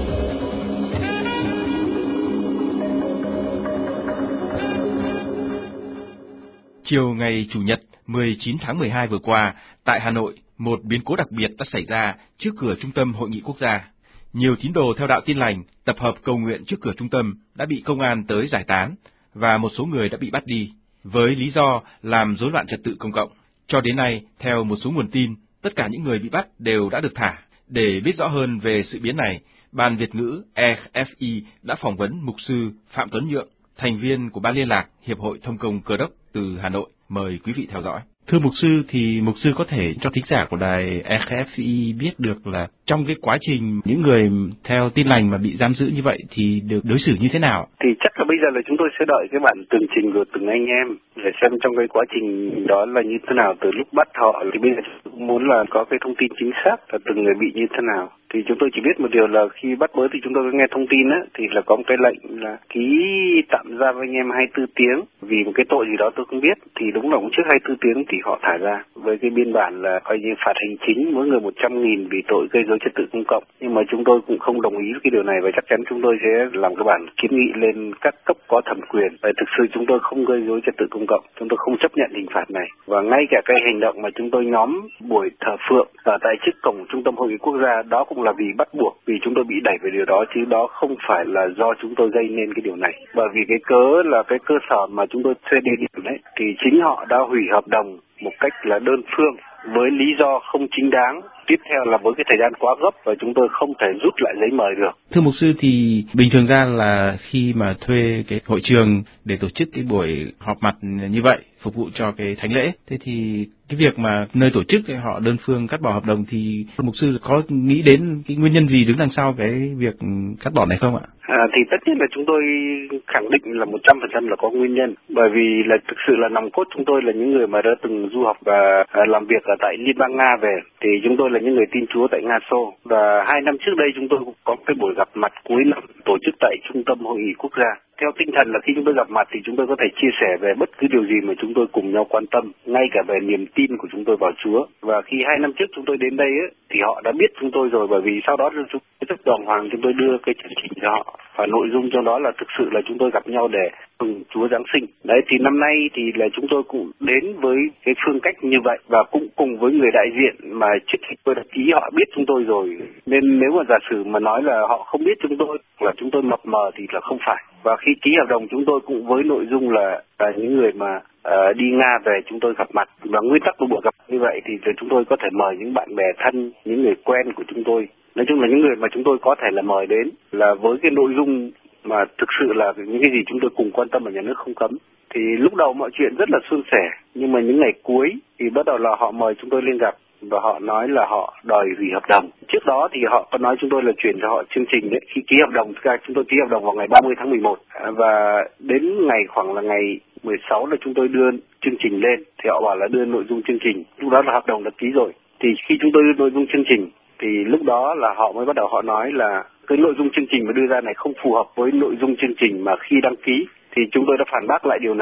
Chiều ngày Chủ nhật mười chín tháng mười hai vừa qua, tại Hà Nội, một biến cố đặc biệt đã xảy ra trước cửa Trung tâm Hội nghị Quốc gia. Nhiều tín đồ theo đạo Tin lành tập hợp cầu nguyện trước cửa trung tâm đã bị công an tới giải tán, và một số người đã bị bắt đi, với lý do làm rối loạn trật tự công cộng. Cho đến nay, theo một số nguồn tin, tất cả những người bị bắt đều đã được thả. Để biết rõ hơn về sự biến này, Ban Việt ngữ e ép i đã phỏng vấn mục sư Phạm Tuấn Nhượng, thành viên của Ban liên lạc Hiệp hội Thông công Cơ đốc từ Hà Nội. Mời quý vị theo dõi. Thưa mục sư, thì mục sư có thể cho thính giả của đài e ép i biết được là trong cái quá trình những người theo Tin lành mà bị giam giữ như vậy thì được đối xử như thế nào? Thì chắc là bây giờ là chúng tôi sẽ đợi cái bản tường trình của từng anh em để xem trong cái quá trình đó là như thế nào từ lúc bắt họ. Thì bây giờ chúng tôi muốn là có cái thông tin chính xác là từng người bị như thế nào. Thì chúng tôi chỉ biết một điều là khi bắt bớ thì chúng tôi có nghe thông tin á, thì là có một cái lệnh là ký tạm giam anh em hai mươi tư tiếng vì một cái tội gì đó tôi không biết. Thì đúng là cũng trước hai mươi tư tiếng thì họ thả ra với cái biên bản là coi như phạt hành chính mỗi người một trăm nghìn vì tội gây rối trật tự công cộng. Nhưng mà chúng tôi cũng không đồng ý với cái điều này và chắc chắn chúng tôi sẽ làm cái bản kiến nghị lên các cấp có thẩm quyền. Và thực sự chúng tôi không gây rối trật tự công cộng, chúng tôi không chấp nhận hình phạt này. Và ngay cả cái hành động mà chúng tôi nhóm buổi thờ phượng ở tại trước cổng Trung tâm Hội nghị Quốc gia đó cũng là vì bắt buộc, vì chúng tôi bị đẩy về điều đó chứ đó không phải là do chúng tôi gây nên cái điều này. Bởi vì cái cớ là cái cơ sở mà chúng tôi thuê địa điểm đấy thì chính họ đã hủy hợp đồng một cách là đơn phương với lý do không chính đáng. Tiếp theo là với cái thời gian quá gấp và chúng tôi không thể rút lại giấy mời được. Thưa mục sư, thì bình thường ra là khi mà thuê cái hội trường để tổ chức cái buổi họp mặt như vậy phục vụ cho cái thánh lễ, thế thì cái việc mà nơi tổ chức họ đơn phương cắt bỏ hợp đồng thì mục sư có nghĩ đến cái nguyên nhân gì đứng đằng sau cái việc cắt bỏ này không ạ? À, thì tất nhiên là chúng tôi khẳng định là một trăm phần trăm là có nguyên nhân, bởi vì là thực sự là nòng cốt chúng tôi là những người mà đã từng du học và à, làm việc ở tại Liên bang Nga về, thì chúng tôi là những người tin Chúa tại Nga Xô, và hai năm trước đây chúng tôi cũng có cái buổi gặp mặt cuối năm tổ chức tại Trung tâm Hội nghị Quốc gia. Theo tinh thần là khi chúng tôi gặp mặt thì chúng tôi có thể chia sẻ về bất cứ điều gì mà chúng tôi cùng nhau quan tâm, ngay cả về niềm tin của chúng tôi vào Chúa. Và khi hai năm trước chúng tôi đến đây ấy, thì họ đã biết chúng tôi rồi, bởi vì sau đó chúng tôi rất đàng hoàng chúng tôi đưa cái chương trình cho họ. Và nội dung trong đó là thực sự là chúng tôi gặp nhau để mừng Chúa Giáng sinh. Đấy, thì năm nay thì là chúng tôi cũng đến với cái phương cách như vậy và cũng cùng với người đại diện mà trước khi tôi đã ký họ biết chúng tôi rồi. Nên nếu mà giả sử mà nói là họ không biết chúng tôi, là chúng tôi mập mờ thì là không phải. Và khi ký hợp đồng chúng tôi cũng với nội dung là, là những người mà uh, đi Nga về chúng tôi gặp mặt. Và nguyên tắc của buổi gặp như vậy thì chúng tôi có thể mời những bạn bè thân, những người quen của chúng tôi. Nói chung là những người mà chúng tôi có thể là mời đến là với cái nội dung mà thực sự là những cái gì chúng tôi cùng quan tâm mà nhà nước không cấm. Thì lúc đầu mọi chuyện rất là suôn sẻ, nhưng mà những ngày cuối thì bắt đầu là họ mời chúng tôi lên gặp và họ nói là họ đòi hủy hợp đồng. Trước đó thì họ có nói chúng tôi là chuyển cho họ chương trình đấy. Khi ký hợp đồng, chúng tôi ký hợp đồng vào ngày ba mươi tháng mười một và đến ngày khoảng là ngày mười sáu là chúng tôi đưa chương trình lên thì họ bảo là đưa nội dung chương trình. Lúc đó là hợp đồng đã ký rồi. Thì khi chúng tôi đưa nội dung chương trình thì lúc đó là họ mới bắt đầu họ nói là cái nội dung chương trình mà đưa ra này không phù hợp với nội dung chương trình mà khi đăng ký. Thì chúng tôi đã phản bác lại điều này. Thì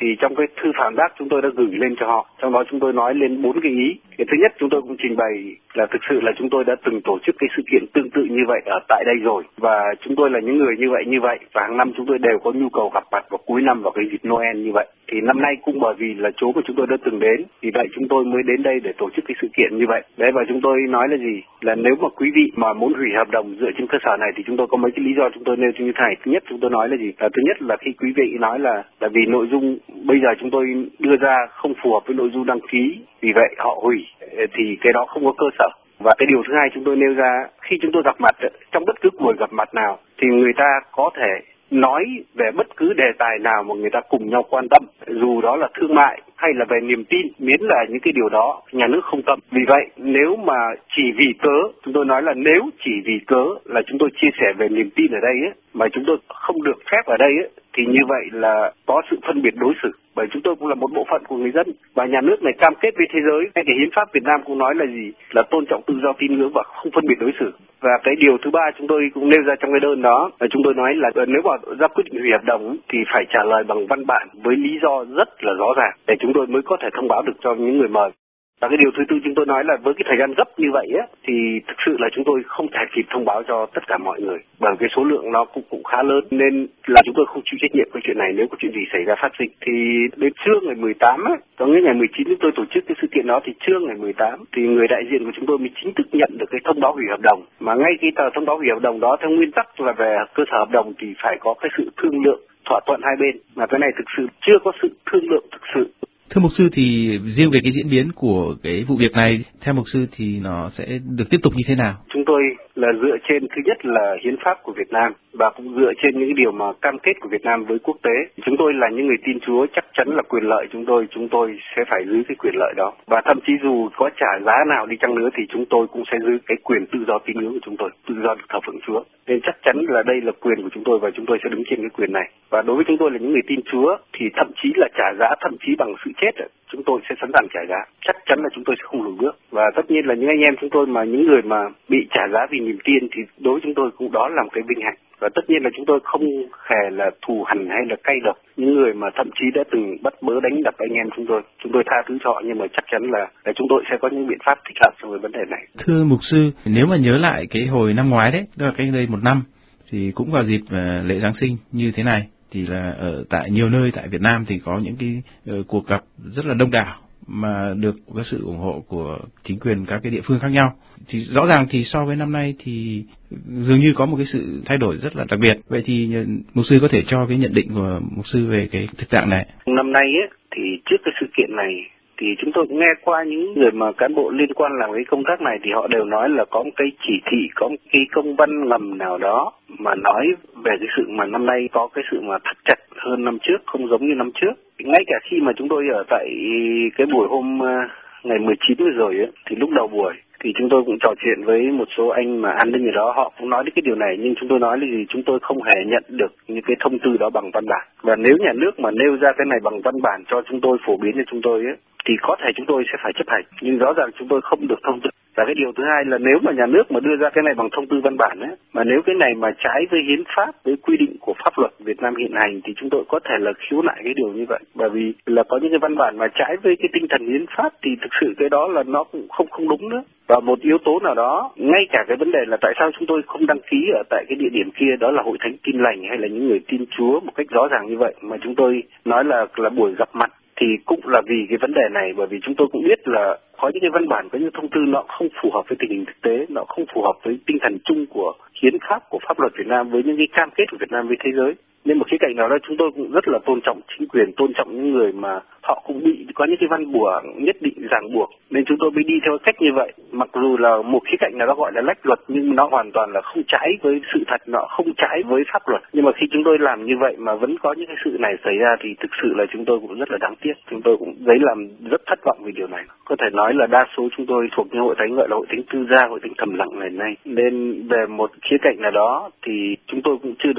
thì trong cái thư phản bác chúng tôi đã gửi lên cho họ, trong đó chúng tôi nói lên bốn cái ý. Cái thứ nhất, chúng tôi cũng trình bày là thực sự là chúng tôi đã từng tổ chức cái sự kiện tương tự như vậy ở tại đây rồi, và chúng tôi là những người như vậy như vậy và hàng năm chúng tôi đều có nhu cầu gặp mặt vào cuối năm vào cái dịp Noel như vậy. Thì năm nay cũng bởi vì là chỗ của chúng tôi đã từng đến, vì vậy chúng tôi mới đến đây để tổ chức cái sự kiện như vậy. Đấy, và chúng tôi nói là gì? Là nếu mà quý vị mà muốn hủy hợp đồng dựa trên cơ sở này thì chúng tôi có mấy cái lý do chúng tôi nêu như thế này. Thứ nhất, chúng tôi nói là gì? Là thứ nhất là khi quý vị nói là là vì nội dung bây giờ chúng tôi đưa ra không phù hợp với nội dung đăng ký, vì vậy họ hủy, thì cái đó không có cơ sở. Và cái điều thứ hai chúng tôi nêu ra, khi chúng tôi gặp mặt trong bất cứ buổi gặp mặt nào thì người ta có thể nói về bất cứ đề tài nào mà người ta cùng nhau quan tâm, dù đó là thương mại hay là về niềm tin, miễn là những cái điều đó nhà nước không cấm. Vì vậy nếu mà chỉ vì cớ, chúng tôi nói là nếu chỉ vì cớ là chúng tôi chia sẻ về niềm tin ở đây ấy, mà chúng tôi không được phép ở đây ấy, thì như vậy là có sự phân biệt đối xử. Bởi chúng tôi cũng là một bộ phận của người dân, và nhà nước này cam kết với thế giới, ngay cái hiến pháp Việt Nam cũng nói là gì? Là tôn trọng tự do tín ngưỡng và không phân biệt đối xử. Và cái điều thứ ba chúng tôi cũng nêu ra trong cái đơn đó là chúng tôi nói là nếu mà ra quyết định hủy hợp đồng thì phải trả lời bằng văn bản với lý do rất là rõ ràng để chúng tôi mới có thể thông báo được cho những người mời. Và cái điều thứ tư chúng tôi nói là với cái thời gian gấp như vậy á, thì thực sự là chúng tôi không thể kịp thông báo cho tất cả mọi người, bởi cái số lượng nó cũng cũng khá lớn, nên là chúng tôi không chịu trách nhiệm cái chuyện này nếu có chuyện gì xảy ra phát sinh. Thì đến trưa ngày mười tám á, có nghĩa ngày mười chín chúng tôi tổ chức cái sự kiện đó, thì trưa ngày mười tám thì người đại diện của chúng tôi mới chính thức nhận được cái thông báo hủy hợp đồng. Mà ngay cái tờ thông báo hủy hợp đồng đó theo nguyên tắc là về cơ sở hợp đồng thì phải có cái sự thương lượng thỏa thuận hai bên, mà cái này thực sự chưa có sự thương lượng thực sự. Thưa mục sư, thì riêng về cái diễn biến của cái vụ việc này, theo mục sư thì nó sẽ được tiếp tục như thế nào? Chúng tôi là dựa trên thứ nhất là hiến pháp của Việt Nam và cũng dựa trên những điều mà cam kết của Việt Nam với quốc tế. Chúng tôi là những người tin Chúa, chắc chắn là quyền lợi chúng tôi chúng tôi sẽ phải giữ cái quyền lợi đó, và thậm chí dù có trả giá nào đi chăng nữa thì chúng tôi cũng sẽ giữ cái quyền tự do tín ngưỡng của chúng tôi, tự do thờ phượng Chúa. Nên chắc chắn là đây là quyền của chúng tôi và chúng tôi sẽ đứng trên cái quyền này. Và đối với chúng tôi là những người tin Chúa thì thậm chí là trả giá, thậm chí bằng sự chết, chúng tôi sẽ sẵn sàng trả giá. Chắc chắn là chúng tôi sẽ không lùi bước. Và tất nhiên là những anh em chúng tôi mà những người mà bị trả giá vì niềm tin thì đối với chúng tôi cũng đó là một cái vinh hạnh. Và tất nhiên là chúng tôi không hề là thù hằn hay là cay độc những người mà thậm chí đã từng bắt bớ đánh đập anh em chúng tôi. Chúng tôi tha thứ cho họ, nhưng mà chắc chắn là, là chúng tôi sẽ có những biện pháp thích hợp trong cái vấn đề này. Thưa mục sư, nếu mà nhớ lại cái hồi năm ngoái đấy, tức là cách đây một năm, thì cũng vào dịp uh, lễ Giáng sinh như thế này, thì là ở tại nhiều nơi tại Việt Nam thì có những cái uh, cuộc gặp rất là đông đảo mà được có sự ủng hộ của chính quyền các cái địa phương khác nhau. Thì rõ ràng thì so với năm nay thì dường như có một cái sự thay đổi rất là đặc biệt. Vậy thì mục sư có thể cho cái nhận định của mục sư về cái thực trạng này? Năm nay ấy, thì trước cái sự kiện này thì chúng tôi cũng nghe qua những người mà cán bộ liên quan làm cái công tác này thì họ đều nói là có một cái chỉ thị, có một cái công văn ngầm nào đó mà nói về cái sự mà năm nay có cái sự mà thắt chặt hơn năm trước, không giống như năm trước. Ngay cả khi mà chúng tôi ở tại cái buổi hôm ngày mười chín vừa rồi ấy, thì lúc đầu buổi thì chúng tôi cũng trò chuyện với một số anh mà an ninh ở đó, họ cũng nói đến cái điều này, nhưng chúng tôi nói là gì, chúng tôi không hề nhận được những cái thông tư đó bằng văn bản. Và nếu nhà nước mà nêu ra cái này bằng văn bản cho chúng tôi, phổ biến cho chúng tôi ấy, thì có thể chúng tôi sẽ phải chấp hành, nhưng rõ ràng chúng tôi không được thông tư. Và cái điều thứ hai là nếu mà nhà nước mà đưa ra cái này bằng thông tư văn bản ấy, mà nếu cái này mà trái với hiến pháp, với quy định của pháp luật Việt Nam hiện hành thì chúng tôi có thể là khiếu nại cái điều như vậy. Bởi vì là có những cái văn bản mà trái với cái tinh thần hiến pháp thì thực sự cái đó là nó cũng không không đúng nữa. Và một yếu tố nào đó, ngay cả cái vấn đề là tại sao chúng tôi không đăng ký ở tại cái địa điểm kia, đó là Hội Thánh Tin Lành hay là những người tin Chúa một cách rõ ràng như vậy, mà chúng tôi nói là là buổi gặp mặt, thì cũng là vì cái vấn đề này. Bởi vì chúng tôi cũng biết là có những cái văn bản, có những thông tư nó không phù hợp với tình hình thực tế, nó không phù hợp với tinh thần chung của hiến pháp, của pháp luật Việt Nam, với những cái cam kết của Việt Nam với thế giới. Nên một khía cạnh nào đó chúng tôi cũng rất là tôn trọng chính quyền, tôn trọng những người mà họ cũng bị có những cái văn bùa nhất định ràng buộc, nên chúng tôi mới đi theo cách như vậy. Mặc dù là một khía cạnh nào đó gọi là lách luật, nhưng nó hoàn toàn là không trái với sự thật, nó không trái với pháp luật. Nhưng mà khi chúng tôi làm như vậy mà vẫn có những cái sự này xảy ra thì thực sự là chúng tôi cũng rất là đáng tiếc. Chúng tôi cũng lấy làm rất thất vọng vì điều này. Có thể nói là đa số chúng tôi thuộc những hội thánh gọi là hội thánh tư gia, hội thánh thầm lặng ngày nay. Nên về một khía cạnh nào đó thì chúng tôi cũng chưa được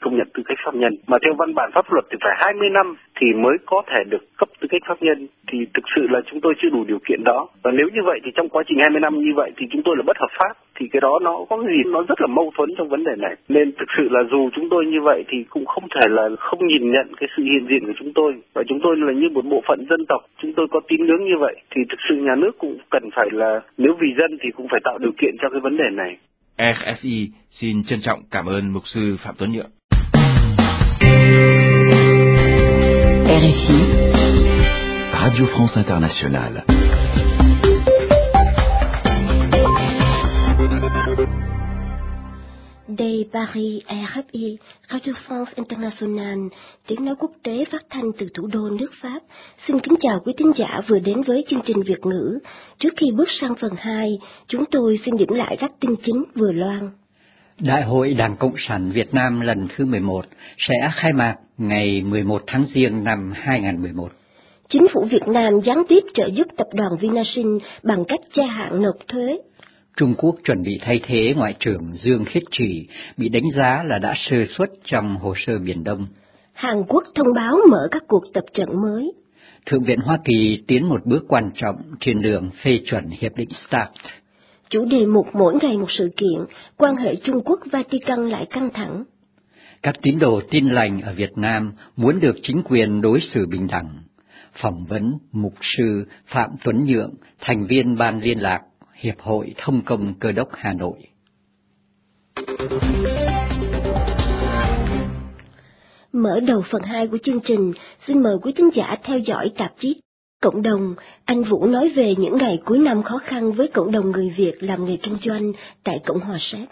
công nhận tư cách pháp nhân. Mà theo văn bản pháp luật thì phải hai mươi năm thì mới có thể được cấp tư cách pháp nhân, thì thực sự là chúng tôi chưa đủ điều kiện đó. Và nếu như vậy thì trong quá trình hai mươi năm như vậy thì chúng tôi là bất hợp pháp, thì cái đó nó có cái gì nó rất là mâu thuẫn trong vấn đề này. Nên thực sự là dù chúng tôi như vậy thì cũng không thể là không nhìn nhận cái sự hiện diện của chúng tôi. Và chúng tôi là như một bộ phận dân tộc, chúng tôi có tín ngưỡng như vậy thì thực sự nhà nước cũng cần phải là, nếu vì dân thì cũng phải tạo điều kiện cho cái vấn đề này. rờ ép i xin trân trọng cảm ơn mục sư Phạm Tuấn Nhượng. rờ ép i, Radio France Internationale. Đây Paris, rờ ép i, Radio France Internationale, tiếng nói quốc tế phát thanh từ thủ đô nước Pháp. Xin kính chào quý thính giả vừa đến với chương trình Việt ngữ. Trước khi bước sang phần hai, chúng tôi xin điểm lại các tin chính vừa loan. Đại hội Đảng Cộng sản Việt Nam lần thứ mười một sẽ khai mạc ngày mười một tháng Giêng năm hai nghìn không trăm mười một. Chính phủ Việt Nam gián tiếp trợ giúp tập đoàn Vinasin bằng cách gia hạn nộp thuế. Trung Quốc chuẩn bị thay thế Ngoại trưởng Dương Khiết Trì bị đánh giá là đã sơ suất trong hồ sơ Biển Đông. Hàn Quốc thông báo mở các cuộc tập trận mới. Thượng viện Hoa Kỳ tiến một bước quan trọng trên đường phê chuẩn Hiệp định START. Chủ đề mục mỗi ngày một sự kiện, quan hệ Trung Quốc-Vatican lại căng thẳng. Các tín đồ Tin lành ở Việt Nam muốn được chính quyền đối xử bình đẳng. Phỏng vấn mục sư Phạm Tuấn Nhượng, thành viên ban liên lạc Hiệp hội Thông công Cơ đốc Hà Nội. Mở đầu phần hai của chương trình, xin mời quý thính giả theo dõi tạp chí Cộng đồng. Anh Vũ nói về những ngày cuối năm khó khăn với cộng đồng người Việt làm nghề kinh doanh tại Cộng hòa Séc.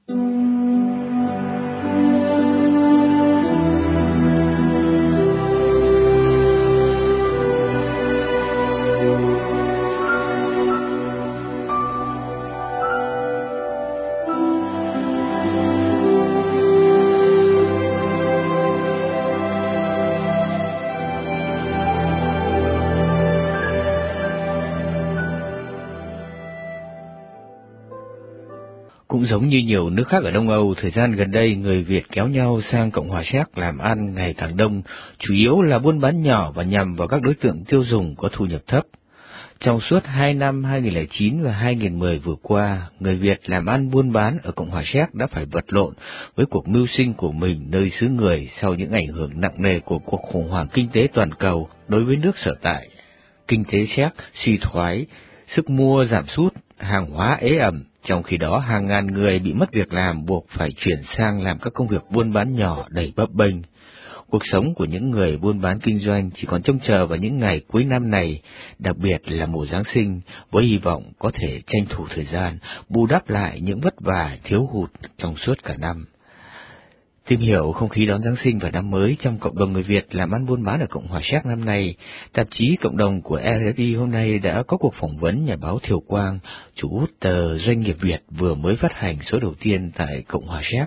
Cũng giống như nhiều nước khác ở Đông Âu, thời gian gần đây người Việt kéo nhau sang Cộng hòa Séc làm ăn ngày càng đông, chủ yếu là buôn bán nhỏ và nhằm vào các đối tượng tiêu dùng có thu nhập thấp. Trong suốt hai năm hai nghìn không trăm lẻ chín và hai nghìn không trăm mười vừa qua, người Việt làm ăn buôn bán ở Cộng hòa Séc đã phải vật lộn với cuộc mưu sinh của mình nơi xứ người sau những ảnh hưởng nặng nề của cuộc khủng hoảng kinh tế toàn cầu đối với nước sở tại. Kinh tế Séc suy thoái, sức mua giảm sút, hàng hóa ế ẩm. Trong khi đó, hàng ngàn người bị mất việc làm buộc phải chuyển sang làm các công việc buôn bán nhỏ đầy bấp bênh. Cuộc sống của những người buôn bán kinh doanh chỉ còn trông chờ vào những ngày cuối năm này, đặc biệt là mùa Giáng sinh, với hy vọng có thể tranh thủ thời gian, bù đắp lại những vất vả thiếu hụt trong suốt cả năm. Tìm hiểu không khí đón Giáng sinh và năm mới trong cộng đồng người Việt làm ăn buôn bán ở Cộng hòa Séc năm nay, tạp chí Cộng đồng của rờ ép i hôm nay đã có cuộc phỏng vấn nhà báo Thiều Quang, chủ tờ Doanh nghiệp Việt vừa mới phát hành số đầu tiên tại Cộng hòa Séc.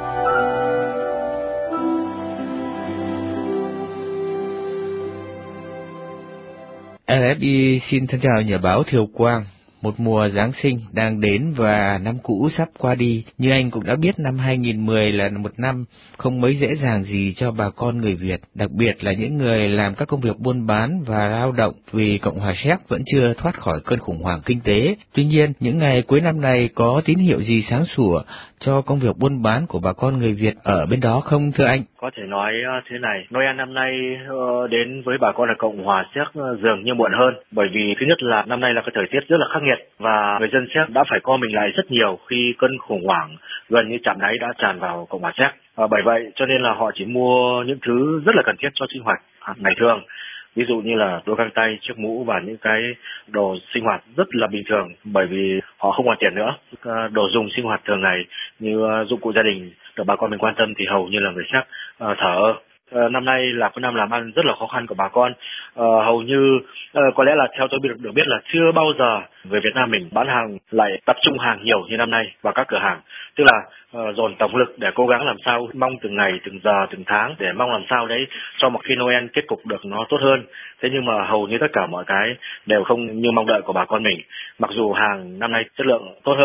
rờ ép i xin thân chào nhà báo Thiều Quang. Một mùa Giáng sinh đang đến và năm cũ sắp qua đi, như anh cũng đã biết năm hai nghìn không trăm mười là một năm không mấy dễ dàng gì cho bà con người Việt, đặc biệt là những người làm các công việc buôn bán và lao động, vì Cộng hòa Séc vẫn chưa thoát khỏi cơn khủng hoảng kinh tế. Tuy nhiên, những ngày cuối năm này có tín hiệu gì sáng sủa cho công việc buôn bán của bà con người Việt ở bên đó không thưa anh? Có thể nói thế này, Noel năm nay đến với bà con ở Cộng hòa Séc dường như muộn hơn, bởi vì thứ nhất là năm nay là cái thời tiết rất là khắc nghiệt và người dân Séc đã phải co mình lại rất nhiều khi cơn khủng hoảng gần như chạm đáy đã tràn vào Cộng hòa Séc. À, bởi vậy cho nên là họ chỉ mua những thứ rất là cần thiết cho sinh hoạt ngày thường, ví dụ như là đôi găng tay, chiếc mũ và những cái đồ sinh hoạt rất là bình thường, bởi vì họ không còn tiền nữa. Đồ dùng sinh hoạt thường ngày như dụng cụ gia đình được bà con mình quan tâm thì hầu như là người Séc uh, thở. Uh, năm nay là cái năm làm ăn rất là khó khăn của bà con. Uh, hầu như uh, có lẽ là theo tôi được, được biết là chưa bao giờ người Việt Nam mình bán hàng lại tập trung hàng nhiều như năm nay vào các cửa hàng, tức là uh, dồn tổng lực để cố gắng làm sao mong từng ngày, từng giờ, từng tháng để mong làm sao đấy cho một khi Noel kết cục được nó tốt hơn. Thế nhưng mà hầu như tất cả mọi cái đều không như mong đợi của bà con mình. Mặc dù hàng năm nay chất lượng tốt hơn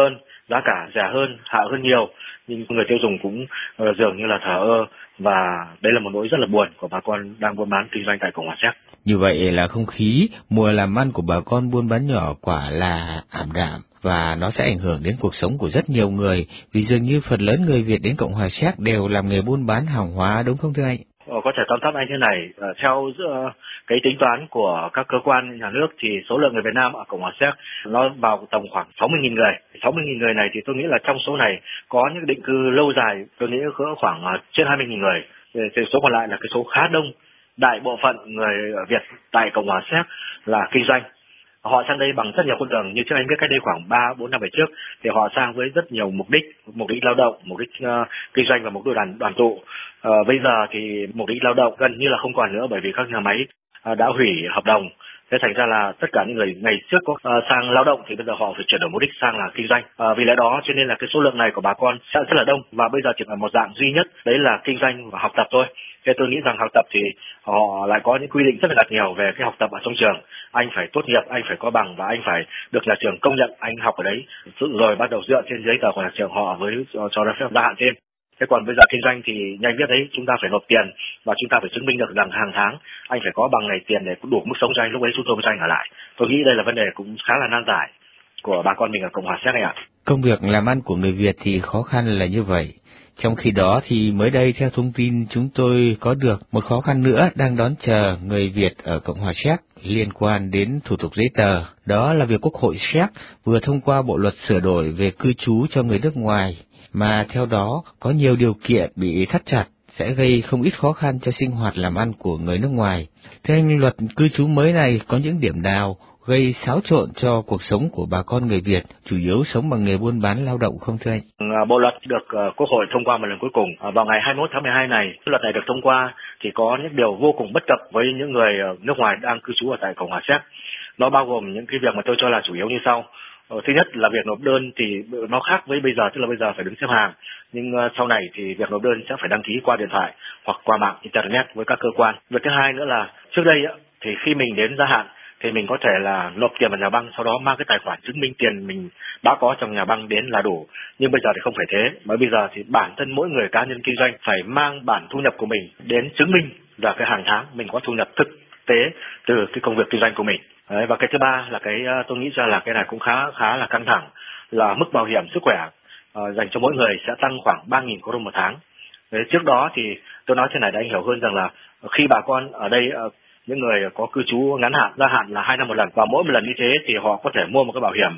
giá cả rẻ hơn, hạ hơn nhiều, nhưng người tiêu dùng cũng uh, dường như là thờ ơ, và đây là một nỗi rất là buồn của bà con đang buôn bán kinh doanh tại Cộng hòa Séc. Như vậy là không khí mùa làm ăn của bà con buôn bán nhỏ quả là ảm đạm, và nó sẽ ảnh hưởng đến cuộc sống của rất nhiều người, vì dường như phần lớn người Việt đến Cộng hòa Séc đều làm nghề buôn bán hàng hóa, đúng không thưa anh? Ờ, có thể tóm tắt anh thế này, uh, theo uh, cái tính toán của các cơ quan nhà nước thì số lượng người Việt Nam ở Cộng hòa Séc nó vào tầm khoảng sáu mươi nghìn người. sáu mươi nghìn người này thì tôi nghĩ là trong số này có những định cư lâu dài, tôi nghĩ cỡ khoảng uh, trên hai mươi nghìn người. Thì số còn lại là cái số khá đông. Đại bộ phận người Việt tại Cộng hòa Séc là kinh doanh. Họ sang đây bằng rất nhiều con đường, như trước anh biết cách đây khoảng ba bốn năm về trước thì họ sang với rất nhiều mục đích, mục đích lao động, mục đích uh, kinh doanh và mục đích đoàn đoàn tụ. Uh, bây giờ thì mục đích lao động gần như là không còn nữa, bởi vì các nhà máy uh, đã hủy hợp đồng. Thế thành ra là tất cả những người ngày trước có uh, sang lao động thì bây giờ họ phải chuyển đổi mục đích sang là kinh doanh. Uh, vì lẽ đó cho nên là cái số lượng này của bà con sẽ rất là đông, và bây giờ chỉ là một dạng duy nhất, đấy là kinh doanh và học tập thôi. Thế tôi nghĩ rằng học tập thì họ lại có những quy định rất là đặt nhiều về cái học tập ở trong trường. Anh phải tốt nghiệp, anh phải có bằng và anh phải được nhà trường công nhận anh học ở đấy, rồi bắt đầu dựa trên giấy tờ của nhà trường họ với cho nó phép gia hạn thêm. Thế còn bây giờ kinh doanh thì nhanh biết đấy, chúng ta phải nộp tiền và chúng ta phải chứng minh được rằng hàng tháng anh phải có bằng này tiền để đủ mức sống cho anh, lúc ấy chúng tôi mới cho anh ở lại. Tôi nghĩ đây là vấn đề cũng khá là nan giải của bà con mình ở Cộng hòa Séc này ạ. Công việc làm ăn của người Việt thì khó khăn là như vậy. Trong khi đó thì mới đây theo thông tin chúng tôi có được, một khó khăn nữa đang đón chờ người Việt ở Cộng hòa Séc liên quan đến thủ tục giấy tờ. Đó là việc Quốc hội Séc vừa thông qua bộ luật sửa đổi về cư trú cho người nước ngoài, mà theo đó có nhiều điều kiện bị thắt chặt sẽ gây không ít khó khăn cho sinh hoạt làm ăn của người nước ngoài. Thế anh, luật cư trú mới này có những điểm nào gây xáo trộn cho cuộc sống của bà con người Việt chủ yếu sống bằng nghề buôn bán lao động không thưa anh? Bộ luật được uh, Quốc hội thông qua một lần cuối cùng uh, vào ngày hai mươi mốt tháng mười hai này. Luật này được thông qua thì có những điều vô cùng bất cập với những người uh, nước ngoài đang cư trú ở tại Cộng hòa Séc. Nó bao gồm những cái việc mà tôi cho là chủ yếu như sau. Uh, thứ nhất là việc nộp đơn thì nó khác với bây giờ, tức là bây giờ phải đứng xếp hàng, nhưng uh, sau này thì việc nộp đơn sẽ phải đăng ký qua điện thoại hoặc qua mạng internet với các cơ quan. Việc thứ hai nữa là trước đây uh, thì khi mình đến gia hạn thì mình có thể là nộp tiền vào nhà băng, sau đó mang cái tài khoản chứng minh tiền mình đã có trong nhà băng đến là đủ. Nhưng bây giờ thì không phải thế, bởi bây giờ thì bản thân mỗi người cá nhân kinh doanh phải mang bản thu nhập của mình đến chứng minh là cái hàng tháng mình có thu nhập thực tế từ cái công việc kinh doanh của mình. Đấy, và cái thứ ba là cái tôi nghĩ ra là cái này cũng khá khá là căng thẳng, là mức bảo hiểm sức khỏe uh, dành cho mỗi người sẽ tăng khoảng ba nghìn coron một tháng. Đấy, trước đó thì tôi nói thế này để anh hiểu hơn rằng là khi bà con ở đây uh, những người có cư trú ngắn hạn, gia hạn là hai năm một lần, và mỗi một lần như thế thì họ có thể mua một cái bảo hiểm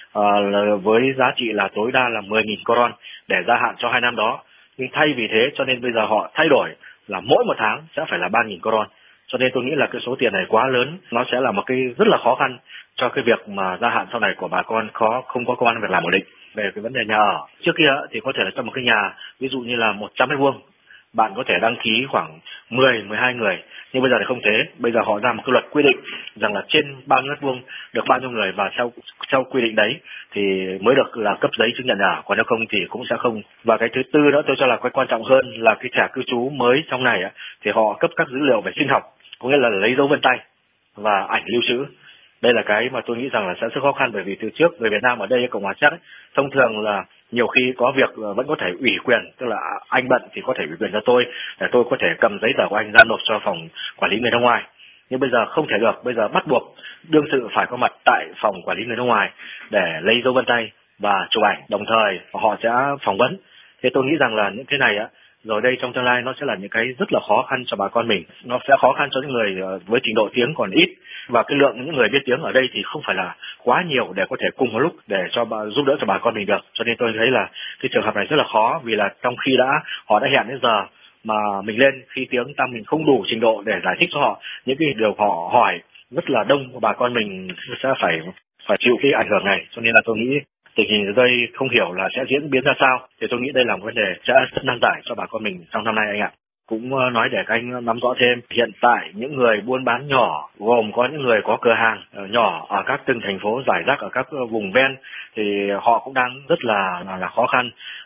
uh, với giá trị là tối đa là mười nghìn coron để gia hạn cho hai năm đó. Nhưng thay vì thế cho nên bây giờ họ thay đổi là mỗi một tháng sẽ phải là ba nghìn coron. Cho nên tôi nghĩ là cái số tiền này quá lớn, nó sẽ là một cái rất là khó khăn cho cái việc mà gia hạn sau này của bà con khó không có công ăn việc làm ổn định. Về cái vấn đề nhà ở, trước kia thì có thể là trong một cái nhà ví dụ như là một trăm mét vuông, bạn có thể đăng ký khoảng mười, mười hai người, nhưng bây giờ thì không thế. Bây giờ họ ra một cái luật quy định rằng là trên bao nhiêu mét vuông được bao nhiêu người, và theo theo quy định đấy thì mới được là cấp giấy chứng nhận nhà, còn nếu không thì cũng sẽ không. Và cái thứ tư nữa tôi cho là cái quan trọng hơn là cái thẻ cư trú mới trong này thì họ cấp các dữ liệu về sinh học, có nghĩa là lấy dấu vân tay và ảnh lưu trữ. Đây là cái mà tôi nghĩ rằng là sẽ rất khó khăn, bởi vì từ trước người Việt Nam ở đây ở Cộng hòa Séc thông thường là nhiều khi có việc vẫn có thể ủy quyền, tức là anh bận thì có thể ủy quyền cho tôi để tôi có thể cầm giấy tờ của anh ra nộp cho phòng quản lý người nước ngoài. Nhưng bây giờ không thể được, bây giờ bắt buộc đương sự phải có mặt tại phòng quản lý người nước ngoài để lấy dấu vân tay và chụp ảnh, đồng thời họ sẽ phỏng vấn. Thế tôi nghĩ rằng là những cái này á, rồi đây trong tương lai nó sẽ là những cái rất là khó khăn cho bà con mình. Nó sẽ khó khăn cho những người với trình độ tiếng còn ít, và cái lượng những người biết tiếng ở đây thì không phải là quá nhiều để có thể cùng một lúc để cho bà, giúp đỡ cho bà con mình được. Cho nên tôi thấy là cái trường hợp này rất là khó, vì là trong khi đã họ đã hẹn đến giờ mà mình lên, khi tiếng ta mình không đủ trình độ để giải thích cho họ những cái điều họ hỏi, rất là đông bà con mình sẽ phải phải chịu cái ảnh hưởng này. Cho nên là tôi nghĩ tình hình ở đây không hiểu là sẽ diễn biến ra sao, thì tôi nghĩ đây là một vấn đề sẽ rất nan giải cho bà con mình trong năm nay anh ạ. Cũng nói để các anh nắm rõ thêm, hiện tại những người buôn bán nhỏ gồm có những người có cửa hàng nhỏ ở các từng thành phố rải rác ở các vùng ven thì họ cũng đang rất là là, là khó khăn.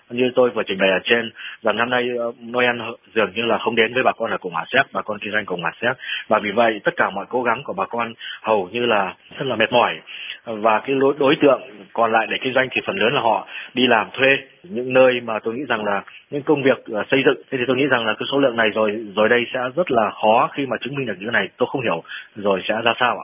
như tôi vừa trình bày ở trên, rằng năm nay Noel dường như là không đến với bà con ở Cộng hòa Séc, bà con kinh doanh Cộng hòa Séc, và vì vậy tất cả mọi cố gắng của bà con hầu như là rất là mệt mỏi, và cái đối tượng còn lại để kinh doanh thì phần lớn là họ đi làm thuê những nơi mà tôi nghĩ rằng là những công việc uh, xây dựng. Thế thì tôi nghĩ rằng là cái số lượng này rồi rồi đây sẽ rất là khó khi mà chứng minh được như thế này. Tôi không hiểu rồi sẽ ra sao ạ.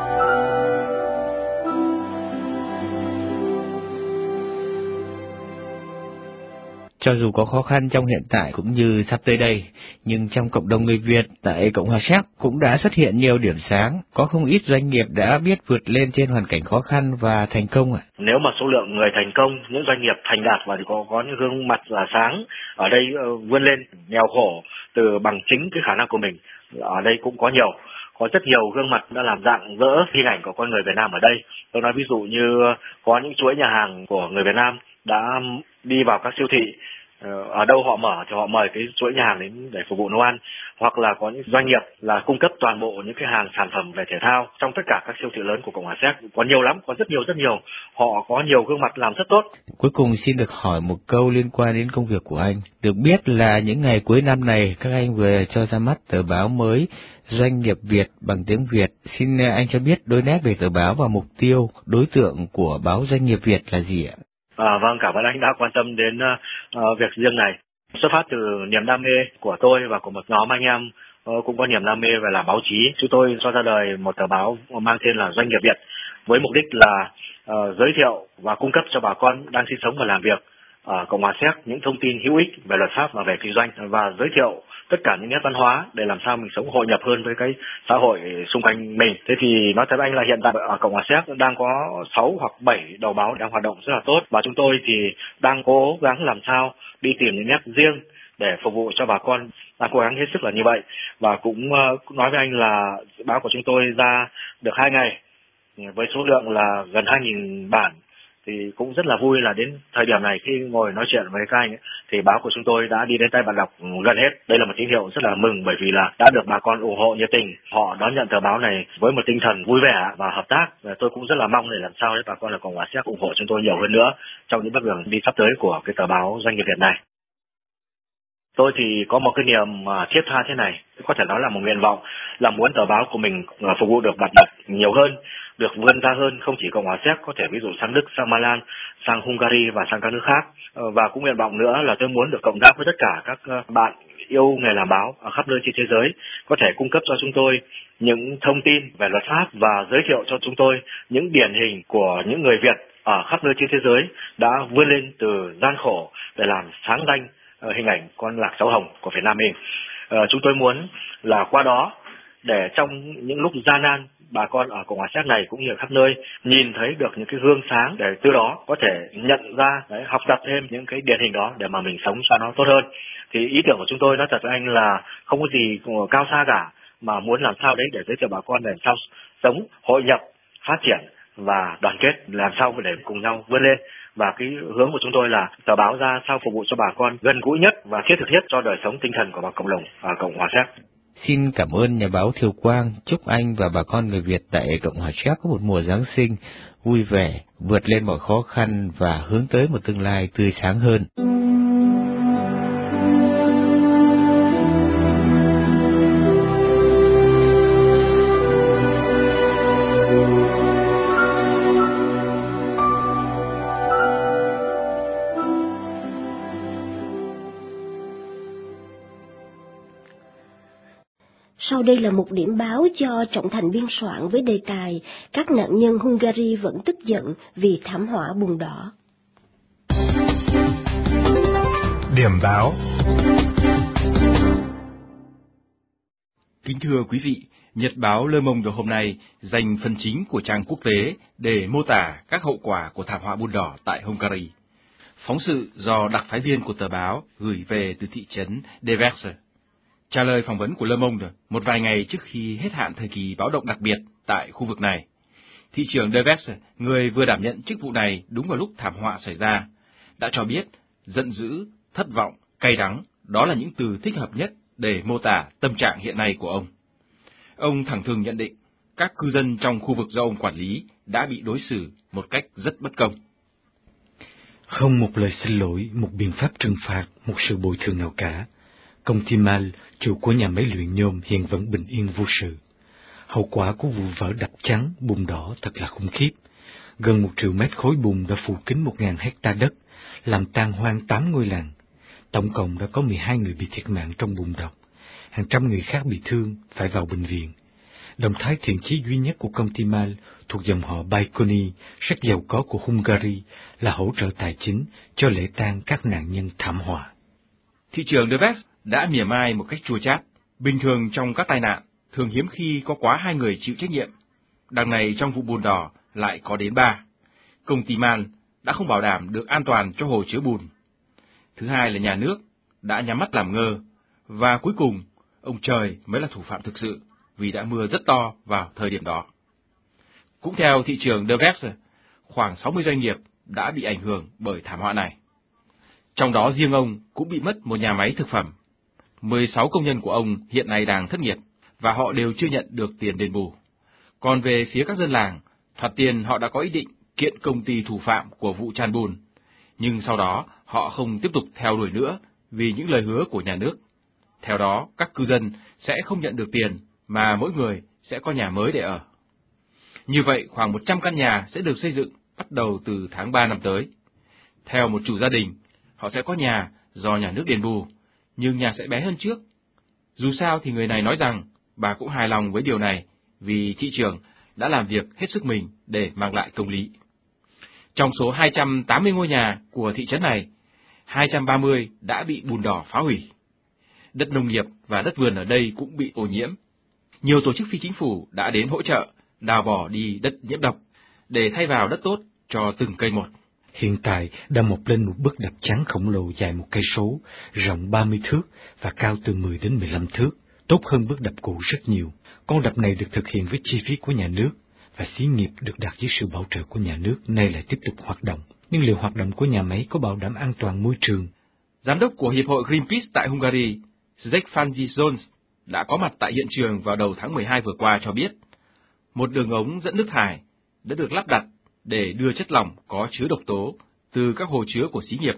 Cho dù có khó khăn trong hiện tại cũng như sắp tới đây, nhưng trong cộng đồng người Việt tại Cộng hòa Séc cũng đã xuất hiện nhiều điểm sáng, có không ít doanh nghiệp đã biết vượt lên trên hoàn cảnh khó khăn và thành công ạ. Nếu mà số lượng người thành công, những doanh nghiệp thành đạt và có có những gương mặt là sáng ở đây uh, vươn lên nghèo khổ từ bằng chính cái khả năng của mình, ở đây cũng có nhiều. Có rất nhiều gương mặt đã làm rạng rỡ hình ảnh của con người Việt Nam ở đây. Tôi nói ví dụ như có những chuỗi nhà hàng của người Việt Nam đã đi vào các siêu thị, ở đâu họ mở thì họ mời cái chuỗi nhà hàng đến để phục vụ nấu ăn, hoặc là có những doanh nghiệp là cung cấp toàn bộ những cái hàng sản phẩm về thể thao trong tất cả các siêu thị lớn của Cộng hòa Séc. Có nhiều lắm, có rất nhiều rất nhiều. Họ có nhiều gương mặt làm rất tốt. Cuối cùng xin được hỏi một câu liên quan đến công việc của anh. Được biết là những ngày cuối năm này các anh vừa cho ra mắt tờ báo mới Doanh nghiệp Việt bằng tiếng Việt. Xin anh cho biết đôi nét về tờ báo và mục tiêu đối tượng của báo Doanh nghiệp Việt là gì ạ? À, vâng, cảm ơn anh đã quan tâm đến uh, việc riêng này. Xuất phát từ niềm đam mê của tôi và của một nhóm anh em uh, cũng có niềm đam mê về làm báo chí, chúng tôi cho ra đời một tờ báo mang tên là Doanh nghiệp Việt với mục đích là uh, giới thiệu và cung cấp cho bà con đang sinh sống và làm việc ở Cộng hòa Séc những thông tin hữu ích về luật pháp và về kinh doanh, và giới thiệu tất cả những nét văn hóa để làm sao mình sống hội nhập hơn với cái xã hội xung quanh mình. Thế thì nói thật anh là hiện tại ở Cộng hòa Séc đang có sáu hoặc bảy đầu báo đang hoạt động rất là tốt, và chúng tôi thì đang cố gắng làm sao đi tìm những nét riêng để phục vụ cho bà con, đang cố gắng hết sức là như vậy. Và cũng uh, nói với anh là báo của chúng tôi ra được hai ngày với số lượng là gần hai nghìn bản, thì cũng rất là vui là đến thời điểm này khi ngồi nói chuyện với các anh ấy, thì báo của chúng tôi đã đi đến tay bạn đọc gần hết. Đây là một tín hiệu rất là mừng, bởi vì là đã được bà con ủng hộ nhiệt tình, họ đón nhận tờ báo này với một tinh thần vui vẻ và hợp tác. Và tôi cũng rất là mong để làm sao để bà con ở Cộng hòa Séc ủng hộ chúng tôi nhiều hơn nữa trong những bước đường đi sắp tới của cái tờ báo Doanh nghiệp Việt này. Tôi thì có một cái niềm thiết tha thế này, có thể nói là một nguyện vọng, là muốn tờ báo của mình phục vụ được bạn đọc nhiều hơn, được vươn ra hơn, không chỉ Cộng hòa Séc, có thể ví dụ sang Đức, sang Ba Lan, sang Hungary và sang các nước khác. Và cũng nguyện vọng nữa là tôi muốn được cộng tác với tất cả các bạn yêu nghề làm báo ở khắp nơi trên thế giới, có thể cung cấp cho chúng tôi những thông tin về luật pháp và giới thiệu cho chúng tôi những điển hình của những người Việt ở khắp nơi trên thế giới đã vươn lên từ gian khổ để làm sáng danh hình ảnh con lạc cháu hồng của Việt Nam mình. Uh, chúng tôi muốn là qua đó để trong những lúc gian nan, bà con ở Cộng hòa Séc này cũng như ở khắp nơi nhìn thấy được những cái gương sáng, để từ đó có thể nhận ra, đấy, học tập thêm những cái điển hình đó để mà mình sống cho nó tốt hơn. Thì ý tưởng của chúng tôi nói thật với anh là không có gì cao xa cả, mà muốn làm sao đấy để giới thiệu bà con để làm sao sống hội nhập, phát triển và đoàn kết, làm sao để cùng nhau vươn lên. Và cái hướng của chúng tôi là tờ báo ra sao phục vụ cho bà con gần gũi nhất và thiết thực nhất cho đời sống tinh thần của bà cộng đồng ở Cộng hòa Séc. Xin cảm ơn nhà báo Thiều Quang, chúc anh và bà con người Việt tại Cộng hòa Séc có một mùa Giáng sinh vui vẻ, vượt lên mọi khó khăn và hướng tới một tương lai tươi sáng hơn. Sau đây là một điểm báo do Trọng Thành biên soạn với đề tài các nạn nhân Hungary vẫn tức giận vì thảm họa bùn đỏ. Điểm báo. Kính thưa quý vị, Nhật báo Le Monde hôm nay dành phần chính của trang quốc tế để mô tả các hậu quả của thảm họa bùn đỏ tại Hungary. Phóng sự do đặc phái viên của tờ báo gửi về từ thị trấn Devers. Trả lời phỏng vấn của Le Monde một vài ngày trước khi hết hạn thời kỳ báo động đặc biệt tại khu vực này, thị trưởng Devers, người vừa đảm nhận chức vụ này đúng vào lúc thảm họa xảy ra, đã cho biết giận dữ, thất vọng, cay đắng, đó là những từ thích hợp nhất để mô tả tâm trạng hiện nay của ông. Ông thẳng thừng nhận định các cư dân trong khu vực do ông quản lý đã bị đối xử một cách rất bất công. Không một lời xin lỗi, một biện pháp trừng phạt, một sự bồi thường nào cả. Công ty Mal, chủ của nhà máy luyện nhôm, hiện vẫn bình yên vô sự. Hậu quả của vụ vỡ đập trắng, bùn đỏ thật là khủng khiếp. Gần một triệu mét khối bùn đã phủ kín một ngàn hecta đất, làm tan hoang tám ngôi làng. Tổng cộng đã có mười hai người bị thiệt mạng trong bùn độc. Hàng trăm người khác bị thương, phải vào bệnh viện. Động thái thiện chí duy nhất của công ty Mal thuộc dòng họ Baikoni, rất giàu có của Hungary, là hỗ trợ tài chính cho lễ tang các nạn nhân thảm họa. Thị trưởng De Vest đã mỉa mai một cách chua chát. Bình thường trong các tai nạn, thường hiếm khi có quá hai người chịu trách nhiệm. Đằng này trong vụ bùn đỏ lại có đến ba. Công ty Mal đã không bảo đảm được an toàn cho hồ chứa bùn. Thứ hai là nhà nước đã nhắm mắt làm ngơ. Và cuối cùng, ông trời mới là thủ phạm thực sự, vì đã mưa rất to vào thời điểm đó. Cũng theo thị trưởng De Vest, khoảng sáu mươi doanh nghiệp đã bị ảnh hưởng bởi thảm họa này. Trong đó riêng ông cũng bị mất một nhà máy thực phẩm. mười sáu công nhân của ông hiện nay đang thất nghiệp, và họ đều chưa nhận được tiền đền bù. Còn về phía các dân làng, thoạt tiền họ đã có ý định kiện công ty thủ phạm của vụ tràn bùn, nhưng sau đó họ không tiếp tục theo đuổi nữa vì những lời hứa của nhà nước. Theo đó, các cư dân sẽ không nhận được tiền, mà mỗi người sẽ có nhà mới để ở. Như vậy, khoảng một trăm căn nhà sẽ được xây dựng bắt đầu từ tháng ba năm tới. Theo một chủ gia đình, họ sẽ có nhà do nhà nước đền bù, nhưng nhà sẽ bé hơn trước. Dù sao thì người này nói rằng bà cũng hài lòng với điều này, vì thị trưởng đã làm việc hết sức mình để mang lại công lý. Trong số hai trăm tám mươi ngôi nhà của thị trấn này, hai trăm ba mươi đã bị bùn đỏ phá hủy. Đất nông nghiệp và đất vườn ở đây cũng bị ô nhiễm. Nhiều tổ chức phi chính phủ đã đến hỗ trợ, đào bỏ đi đất nhiễm độc, để thay vào đất tốt cho từng cây một. Hiện tại đã mọc lên một bức đập trắng khổng lồ dài một cây số, rộng ba mươi thước và cao từ mười đến mười lăm thước, tốt hơn bức đập cũ rất nhiều. Con đập này được thực hiện với chi phí của nhà nước, và xí nghiệp được đặt dưới sự bảo trợ của nhà nước nay lại tiếp tục hoạt động. Nhưng liệu hoạt động của nhà máy có bảo đảm an toàn môi trường? Giám đốc của Hiệp hội Greenpeace tại Hungary, Stefan Jones, đã có mặt tại hiện trường vào đầu tháng mười hai vừa qua cho biết, một đường ống dẫn nước thải đã được lắp đặt để đưa chất lỏng có chứa độc tố từ các hồ chứa của xí nghiệp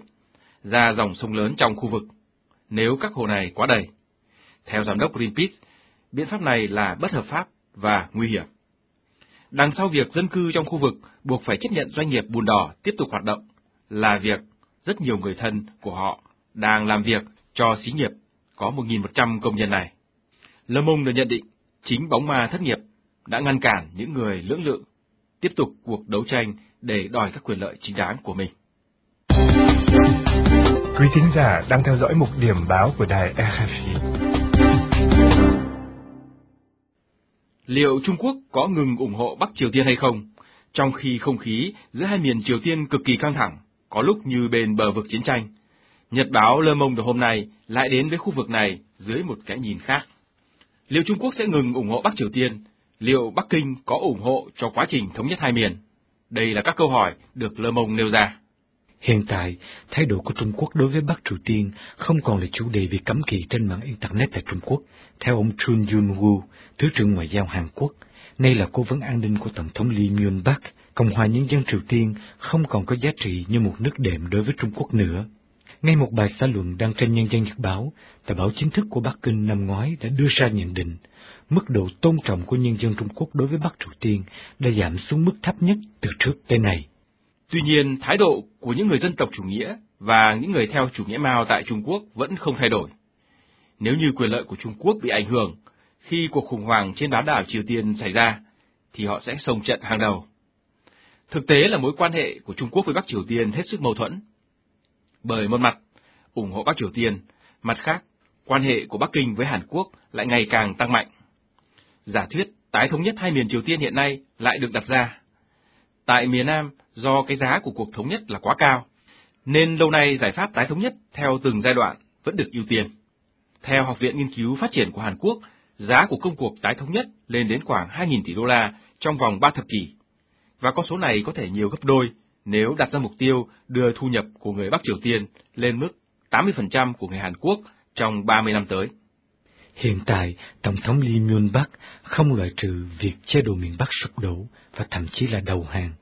ra dòng sông lớn trong khu vực, nếu các hồ này quá đầy. Theo giám đốc Greenpeace, biện pháp này là bất hợp pháp và nguy hiểm. Đằng sau việc dân cư trong khu vực buộc phải chấp nhận doanh nghiệp bùn đỏ tiếp tục hoạt động là việc rất nhiều người thân của họ đang làm việc cho xí nghiệp có một nghìn một trăm công nhân này. Le Monde nhận định chính bóng ma thất nghiệp đã ngăn cản những người lưỡng lự tiếp tục cuộc đấu tranh để đòi các quyền lợi chính đáng của mình. Quý thính giả đang theo dõi mục điểm báo của đài rờ ép i. Liệu Trung Quốc có ngừng ủng hộ Bắc Triều Tiên hay không, trong khi không khí giữa hai miền Triều Tiên cực kỳ căng thẳng, có lúc như bên bờ vực chiến tranh? Nhật báo Le Monde hôm nay lại đến với khu vực này dưới một cái nhìn khác. Liệu Trung Quốc sẽ ngừng ủng hộ Bắc Triều Tiên? Liệu Bắc Kinh có ủng hộ cho quá trình thống nhất hai miền? Đây là các câu hỏi được Le Monde nêu ra. Hiện tại, thái độ của Trung Quốc đối với Bắc Triều Tiên không còn là chủ đề bị cấm kỵ trên mạng Internet tại Trung Quốc. Theo ông Chun Yun-woo, Thứ trưởng Ngoại giao Hàn Quốc, nay là cố vấn an ninh của Tổng thống Lee Myung-bak, Cộng hòa Nhân dân Triều Tiên không còn có giá trị như một nước đệm đối với Trung Quốc nữa. Ngay một bài xã luận đăng trên Nhân dân Nhật báo, tờ báo chính thức của Bắc Kinh năm ngoái đã đưa ra nhận định, mức độ tôn trọng của nhân dân Trung Quốc đối với Bắc Triều Tiên đã giảm xuống mức thấp nhất từ trước tới nay. Tuy nhiên, thái độ của những người dân tộc chủ nghĩa và những người theo chủ nghĩa Mao tại Trung Quốc vẫn không thay đổi. Nếu như quyền lợi của Trung Quốc bị ảnh hưởng khi cuộc khủng hoảng trên bán đảo Triều Tiên xảy ra, thì họ sẽ xông trận hàng đầu. Thực tế là mối quan hệ của Trung Quốc với Bắc Triều Tiên hết sức mâu thuẫn. Bởi một mặt, ủng hộ Bắc Triều Tiên, mặt khác, quan hệ của Bắc Kinh với Hàn Quốc lại ngày càng tăng mạnh. Giả thuyết tái thống nhất hai miền Triều Tiên hiện nay lại được đặt ra. Tại miền Nam, do cái giá của cuộc thống nhất là quá cao, nên lâu nay giải pháp tái thống nhất theo từng giai đoạn vẫn được ưu tiên. Theo Học viện Nghiên cứu Phát triển của Hàn Quốc, giá của công cuộc tái thống nhất lên đến khoảng hai nghìn tỷ đô la trong vòng ba thập kỷ, và con số này có thể nhiều gấp đôi nếu đặt ra mục tiêu đưa thu nhập của người Bắc Triều Tiên lên mức tám mươi phần trăm của người Hàn Quốc trong ba mươi năm tới. Hiện tại, Tổng thống Lee Myung-bak không loại trừ việc chế độ miền Bắc sụp đổ và thậm chí là đầu hàng,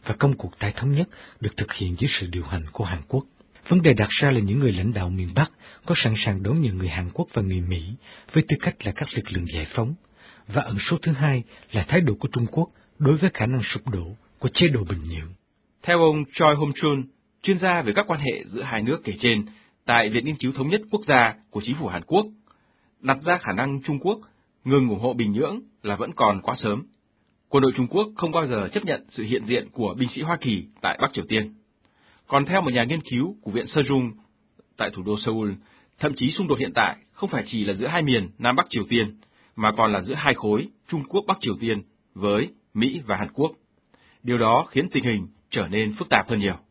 và công cuộc tái thống nhất được thực hiện dưới sự điều hành của Hàn Quốc. Vấn đề đặt ra là những người lãnh đạo miền Bắc có sẵn sàng đón nhận người Hàn Quốc và người Mỹ với tư cách là các lực lượng giải phóng. Và ẩn số thứ hai là thái độ của Trung Quốc đối với khả năng sụp đổ của chế độ Bình Nhưỡng. Theo ông Choi Hom-chun, chuyên gia về các quan hệ giữa hai nước kể trên tại Viện Nghiên cứu Thống nhất Quốc gia của chính phủ Hàn Quốc, đặt ra khả năng Trung Quốc ngừng ủng hộ Bình Nhưỡng là vẫn còn quá sớm. Quân đội Trung Quốc không bao giờ chấp nhận sự hiện diện của binh sĩ Hoa Kỳ tại Bắc Triều Tiên. Còn theo một nhà nghiên cứu của Viện Sejong tại thủ đô Seoul, thậm chí xung đột hiện tại không phải chỉ là giữa hai miền Nam Bắc Triều Tiên, mà còn là giữa hai khối Trung Quốc Bắc Triều Tiên với Mỹ và Hàn Quốc. Điều đó khiến tình hình trở nên phức tạp hơn nhiều.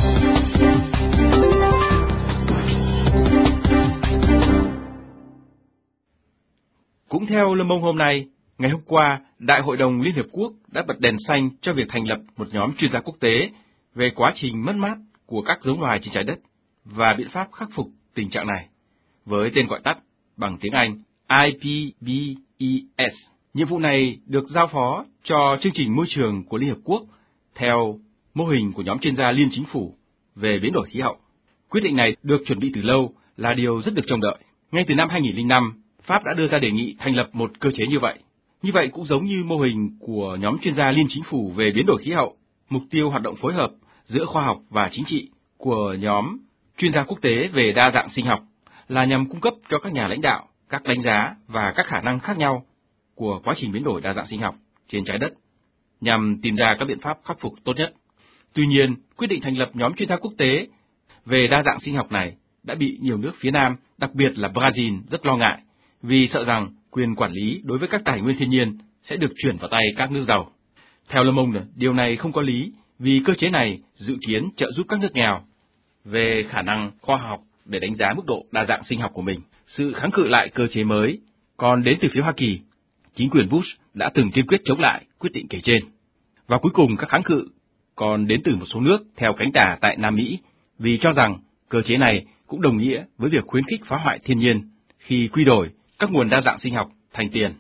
Cũng theo Le Monde hôm nay, ngày hôm qua, Đại hội đồng Liên Hiệp Quốc đã bật đèn xanh cho việc thành lập một nhóm chuyên gia quốc tế về quá trình mất mát của các giống loài trên trái đất và biện pháp khắc phục tình trạng này, với tên gọi tắt bằng tiếng Anh I P B E S. Nhiệm vụ này được giao phó cho chương trình môi trường của Liên Hợp Quốc theo mô hình của nhóm chuyên gia liên chính phủ về biến đổi khí hậu. Quyết định này được chuẩn bị từ lâu, là điều rất được trông đợi. Ngay từ năm hai nghìn lẻ năm, Pháp đã đưa ra đề nghị thành lập một cơ chế như vậy. Như vậy cũng giống như mô hình của nhóm chuyên gia liên chính phủ về biến đổi khí hậu, mục tiêu hoạt động phối hợp giữa khoa học và chính trị của nhóm chuyên gia quốc tế về đa dạng sinh học là nhằm cung cấp cho các nhà lãnh đạo các đánh giá và các khả năng khác nhau của quá trình biến đổi đa dạng sinh học trên trái đất, nhằm tìm ra các biện pháp khắc phục tốt nhất. Tuy nhiên, quyết định thành lập nhóm chuyên gia quốc tế về đa dạng sinh học này đã bị nhiều nước phía Nam, đặc biệt là Brazil, rất lo ngại, vì sợ rằng quyền quản lý đối với các tài nguyên thiên nhiên sẽ được chuyển vào tay các nước giàu. Theo Le Monde, điều này không có lý, vì cơ chế này dự kiến trợ giúp các nước nghèo về khả năng khoa học để đánh giá mức độ đa dạng sinh học của mình. Sự kháng cự lại cơ chế mới còn đến từ phía Hoa Kỳ. Chính quyền Bush đã từng kiên quyết chống lại quyết định kể trên. Và cuối cùng các kháng cự còn đến từ một số nước theo cánh tả tại Nam Mỹ, vì cho rằng cơ chế này cũng đồng nghĩa với việc khuyến khích phá hoại thiên nhiên khi quy đổi các nguồn đa dạng sinh học thành tiền.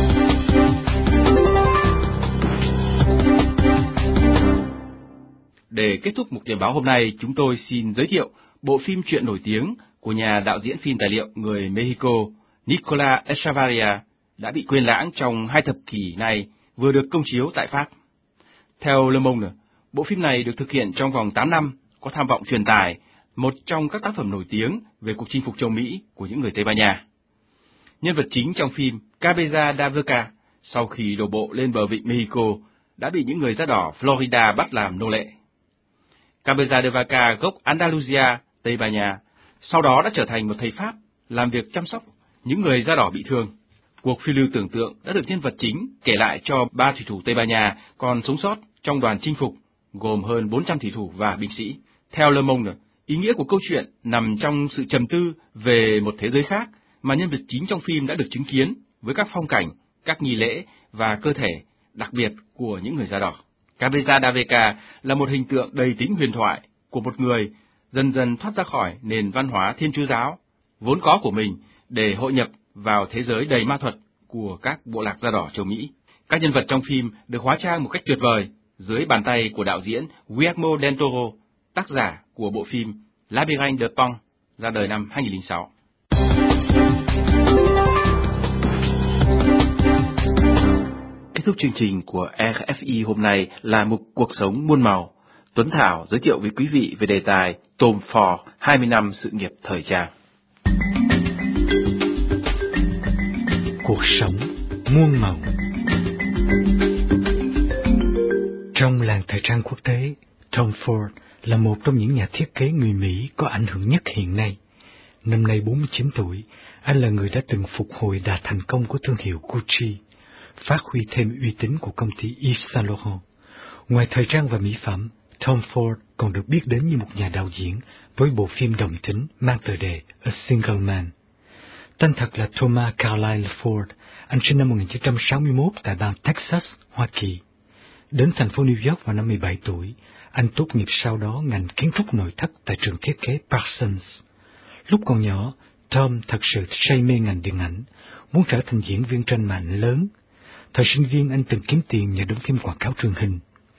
Để kết thúc mục điểm báo hôm nay, chúng tôi xin giới thiệu bộ phim truyện nổi tiếng của nhà đạo diễn phim tài liệu người Mexico Nicolas Echevarria đã bị quên lãng trong hai thập kỷ này vừa được công chiếu tại Pháp. Theo Le Monde, bộ phim này được thực hiện trong vòng tám năm, có tham vọng truyền tải một trong các tác phẩm nổi tiếng về cuộc chinh phục châu Mỹ của những người Tây Ban Nha. Nhân vật chính trong phim Cabeza de Vaca, sau khi đổ bộ lên bờ vịnh Mexico, đã bị những người da đỏ Florida bắt làm nô lệ. Cabeza de Vaca gốc Andalusia, Tây Ban Nha, sau đó đã trở thành một thầy Pháp làm việc chăm sóc những người da đỏ bị thương. Cuộc phiêu lưu tưởng tượng đã được nhân vật chính kể lại cho ba thủy thủ Tây Ban Nha còn sống sót trong đoàn chinh phục, gồm hơn bốn trăm thủy thủ và binh sĩ. Theo Le Monde, ý nghĩa của câu chuyện nằm trong sự trầm tư về một thế giới khác mà nhân vật chính trong phim đã được chứng kiến với các phong cảnh, các nghi lễ và cơ thể đặc biệt của những người da đỏ. Cabeza de Vaca là một hình tượng đầy tính huyền thoại của một người dần dần thoát ra khỏi nền văn hóa Thiên Chúa giáo vốn có của mình để hội nhập vào thế giới đầy ma thuật của các bộ lạc da đỏ châu Mỹ. Các nhân vật trong phim được hóa trang một cách tuyệt vời dưới bàn tay của đạo diễn Guillermo del Toro, tác giả của bộ phim Labyrinthe de Pan, ra đời năm hai nghìn lẻ sáu. Kết thúc chương trình của rờ ép i hôm nay là mục Cuộc sống muôn màu. Tuấn Thảo giới thiệu với quý vị về đề tài Tom Ford hai mươi năm sự nghiệp thời trang. Cuộc sống muôn màu. Trong làng thời trang quốc tế, Tom Ford là một trong những nhà thiết kế người Mỹ có ảnh hưởng nhất hiện nay. Năm nay bốn mươi chín tuổi, anh là người đã từng phục hồi đà thành công của thương hiệu Gucci, phát huy thêm uy tín của công ty Yves Saint Laurent. Ngoài thời trang và mỹ phẩm, Tom Ford còn được biết đến như một nhà đạo diễn với bộ phim đồng tính mang tựa đề A Single Man. Tên thật là Thomas Carlyle Ford, anh sinh năm một nghìn chín trăm sáu mươi mốt tại bang Texas, Hoa Kỳ. Đến thành phố New York vào năm mười bảy tuổi, anh tốt nghiệp sau đó ngành kiến trúc nội thất tại trường thiết kế Parsons. Lúc còn nhỏ, Tom thật sự say mê ngành điện ảnh, muốn trở thành diễn viên trên màn ảnh lớn. Thời sinh viên anh từng kiếm tiền nhờ đóng phim quảng cáo truyền hình.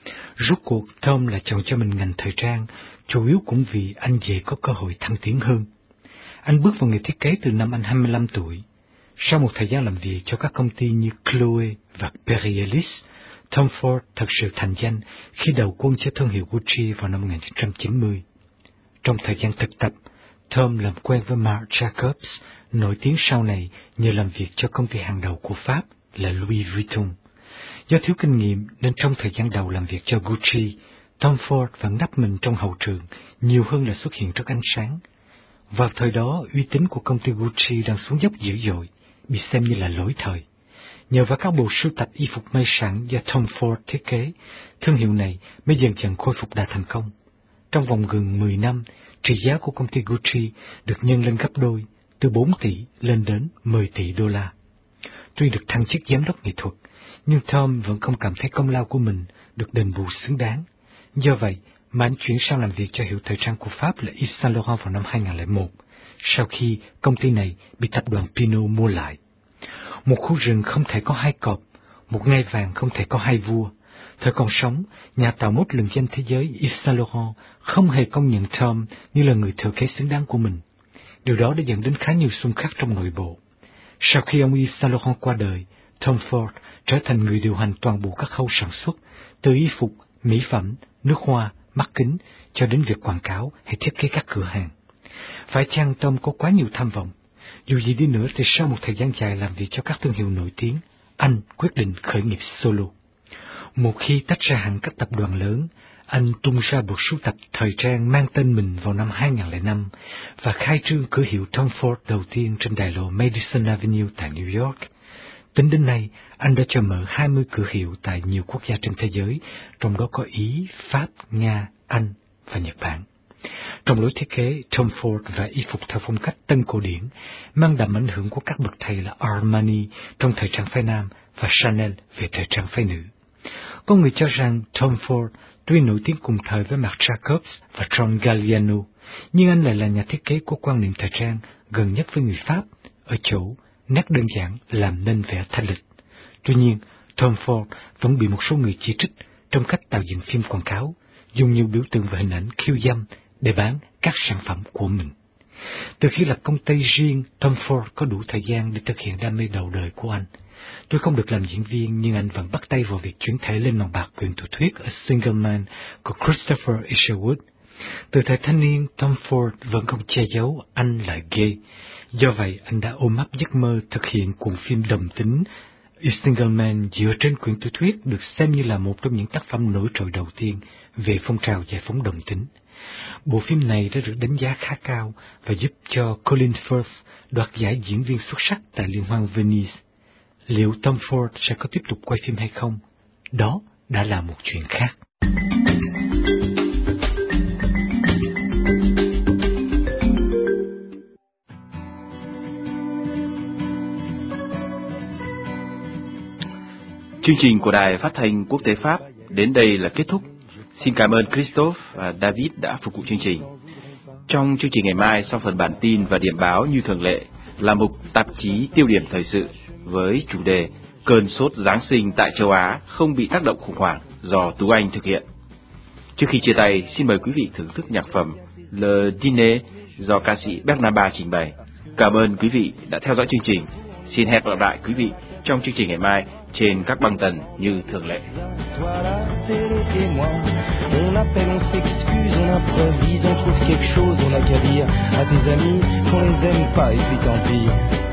Rốt cuộc, Tom là chọn cho mình ngành thời trang, chủ yếu cũng vì anh dễ có cơ hội thăng tiến hơn. Anh bước vào nghề thiết kế từ năm anh hai mươi lăm tuổi. Sau một thời gian làm việc cho các công ty như Chloe và Perry Ellis, Tom Ford thật sự thành danh khi đầu quân cho thương hiệu Gucci vào năm một nghìn chín trăm chín mươi. Trong thời gian thực tập, Tom làm quen với Marc Jacobs, nổi tiếng sau này nhờ làm việc cho công ty hàng đầu của Pháp là Louis Vuitton. Do thiếu kinh nghiệm nên trong thời gian đầu làm việc cho Gucci, Tom Ford vẫn nấp mình trong hậu trường nhiều hơn là xuất hiện trước ánh sáng. Vào thời đó, uy tín của công ty Gucci đang xuống dốc dữ dội, bị xem như là lỗi thời. Nhờ vào các bộ sưu tập y phục may sẵn do Tom Ford thiết kế, thương hiệu này mới dần dần khôi phục đà thành công. Trong vòng gần mười năm, trị giá của công ty Gucci được nhân lên gấp đôi, từ bốn tỷ lên đến mười tỷ đô la. Tuy được thăng chức giám đốc nghệ thuật, nhưng Tom vẫn không cảm thấy công lao của mình được đền bù xứng đáng. Do vậy mà anh chuyển sang làm việc cho hiệu thời trang của Pháp là Yves Saint Laurent vào năm hai nghìn lẻ một, sau khi công ty này bị tập đoàn Pinault mua lại. Một khu rừng không thể có hai cọp, một ngai vàng không thể có hai vua. Thời còn sống, nhà tạo mốt lừng danh thế giới Yves Saint Laurent không hề công nhận Tom như là người thừa kế xứng đáng của mình. Điều đó đã dẫn đến khá nhiều xung khắc trong nội bộ. Sau khi ông Yves Saint Laurent qua đời, Tom Ford trở thành người điều hành toàn bộ các khâu sản xuất, từ y phục, mỹ phẩm, nước hoa, mắt kính, cho đến việc quảng cáo hay thiết kế các cửa hàng. Phải chăng Tom có quá nhiều tham vọng? Dù gì đi nữa thì sau một thời gian dài làm việc cho các thương hiệu nổi tiếng, anh quyết định khởi nghiệp solo. Một khi tách ra hẳn các tập đoàn lớn, anh tung ra bộ sưu tập thời trang mang tên mình vào năm hai nghìn lẻ năm và khai trương cửa hiệu Tom Ford đầu tiên trên đại lộ Madison Avenue tại New York. Tính đến nay, anh đã cho mở hai mươi cửa hiệu tại nhiều quốc gia trên thế giới, trong đó có Ý, Pháp, Nga, Anh và Nhật Bản. Trong lối thiết kế, Tom Ford và y phục theo phong cách tân cổ điển, mang đậm ảnh hưởng của các bậc thầy là Armani trong thời trang phái nam và Chanel về thời trang phái nữ. Có người cho rằng Tom Ford tuy nổi tiếng cùng thời với Marc Jacobs và John Galliano, nhưng anh lại là nhà thiết kế có quan niệm thời trang gần nhất với người Pháp, ở chỗ nét đơn giản làm nên vẻ thanh lịch. Tuy nhiên, Tom Ford vẫn bị một số người chỉ trích trong cách tạo dựng phim quảng cáo, dùng nhiều biểu tượng và hình ảnh khiêu dâm để bán các sản phẩm của mình. Từ khi lập công ty riêng, Tom Ford có đủ thời gian để thực hiện đam mê đầu đời của anh. Tôi không được làm diễn viên, nhưng anh vẫn bắt tay vào việc chuyển thể lên màn bạc quyển tiểu thuyết A Single Man của Christopher Isherwood. Từ thời thanh niên, Tom Ford vẫn không che giấu anh là gay. Do vậy, anh đã ôm ấp giấc mơ thực hiện cuộn phim đồng tính A Single Man dựa trên quyển tiểu thuyết được xem như là một trong những tác phẩm nổi trội đầu tiên về phong trào giải phóng đồng tính. Bộ phim này đã được đánh giá khá cao và giúp cho Colin Firth đoạt giải diễn viên xuất sắc tại Liên hoan Venice. Liệu Tom Ford sẽ có tiếp tục quay phim hay không? Đó đã là một chuyện khác. Chương trình của Đài Phát thanh Quốc tế Pháp đến đây là kết thúc. Xin cảm ơn Christophe và David đã phục vụ chương trình. Trong chương trình ngày mai, sau phần bản tin và điểm báo như thường lệ, là mục tạp chí tiêu điểm thời sự với chủ đề Cơn sốt Giáng sinh tại châu Á không bị tác động khủng hoảng do Tú Anh thực hiện. Trước khi chia tay, xin mời quý vị thưởng thức nhạc phẩm Le Dîner do ca sĩ Bernaba trình bày. Cảm ơn quý vị đã theo dõi chương trình. Xin hẹn gặp lại quý vị trong chương trình ngày mai trên các băng tần như thường lệ. On appelle, on s'excuse, on improvise, on trouve quelque chose, on n'a qu'à dire à tes amis qu'on les aime pas et puis tant pis.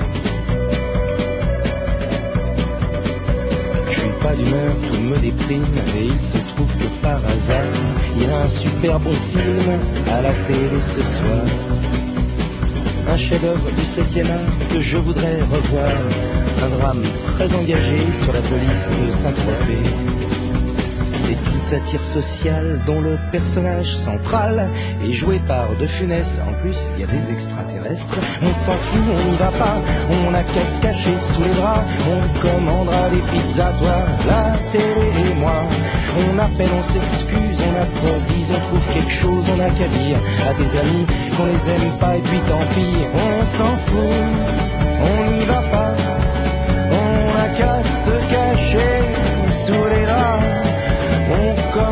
Je suis pas d'humeur, tout me déprime et il se trouve que par hasard il y a un super bon film à la télé ce soir. Un chef-d'œuvre du septième art que je voudrais revoir. Un drame très engagé sur la police de Saint-Tropez. Des petites satires sociales dont le personnage central est joué par De Funès. En plus, il y a des extraterrestres. On s'en fout, on n'y va pas. On n'a qu'à se cacher sous les draps. On commandera des pizzas, toi, la télé et moi. On appelle, on s'excuse, on improvise, on trouve quelque chose, on n'a qu'à dire à tes amis qu'on les aime pas et puis tant pis. On s'en fout, on n'y va pas. On n'a qu'à se cacher sous les draps. On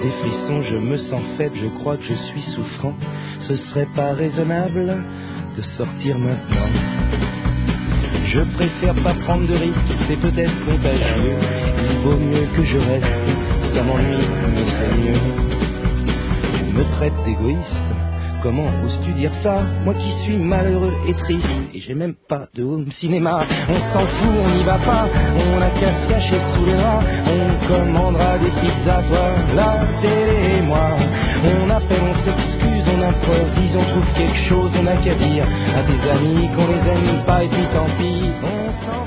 des frissons, je me sens faible, je crois que je suis souffrant. Ce serait pas raisonnable de sortir maintenant. Je préfère pas prendre de risques, c'est peut-être contagieux. Il vaut mieux que je reste, ça m'ennuie, mais c'est mieux. Tu me traites d'égoïste, comment oses-tu dire ça? Moi qui suis malheureux et triste, et j'ai même pas de home cinéma. On s'en fout, on n'y va pas, on a qu'à se cacher sous les rats. On commandera des pizzas, toi, la télé et moi. On appelle, on s'excuse, on improvise, on trouve quelque chose, on n'a qu'à dire à tes amis qu'on les aime pas, et puis tant pis, on s'en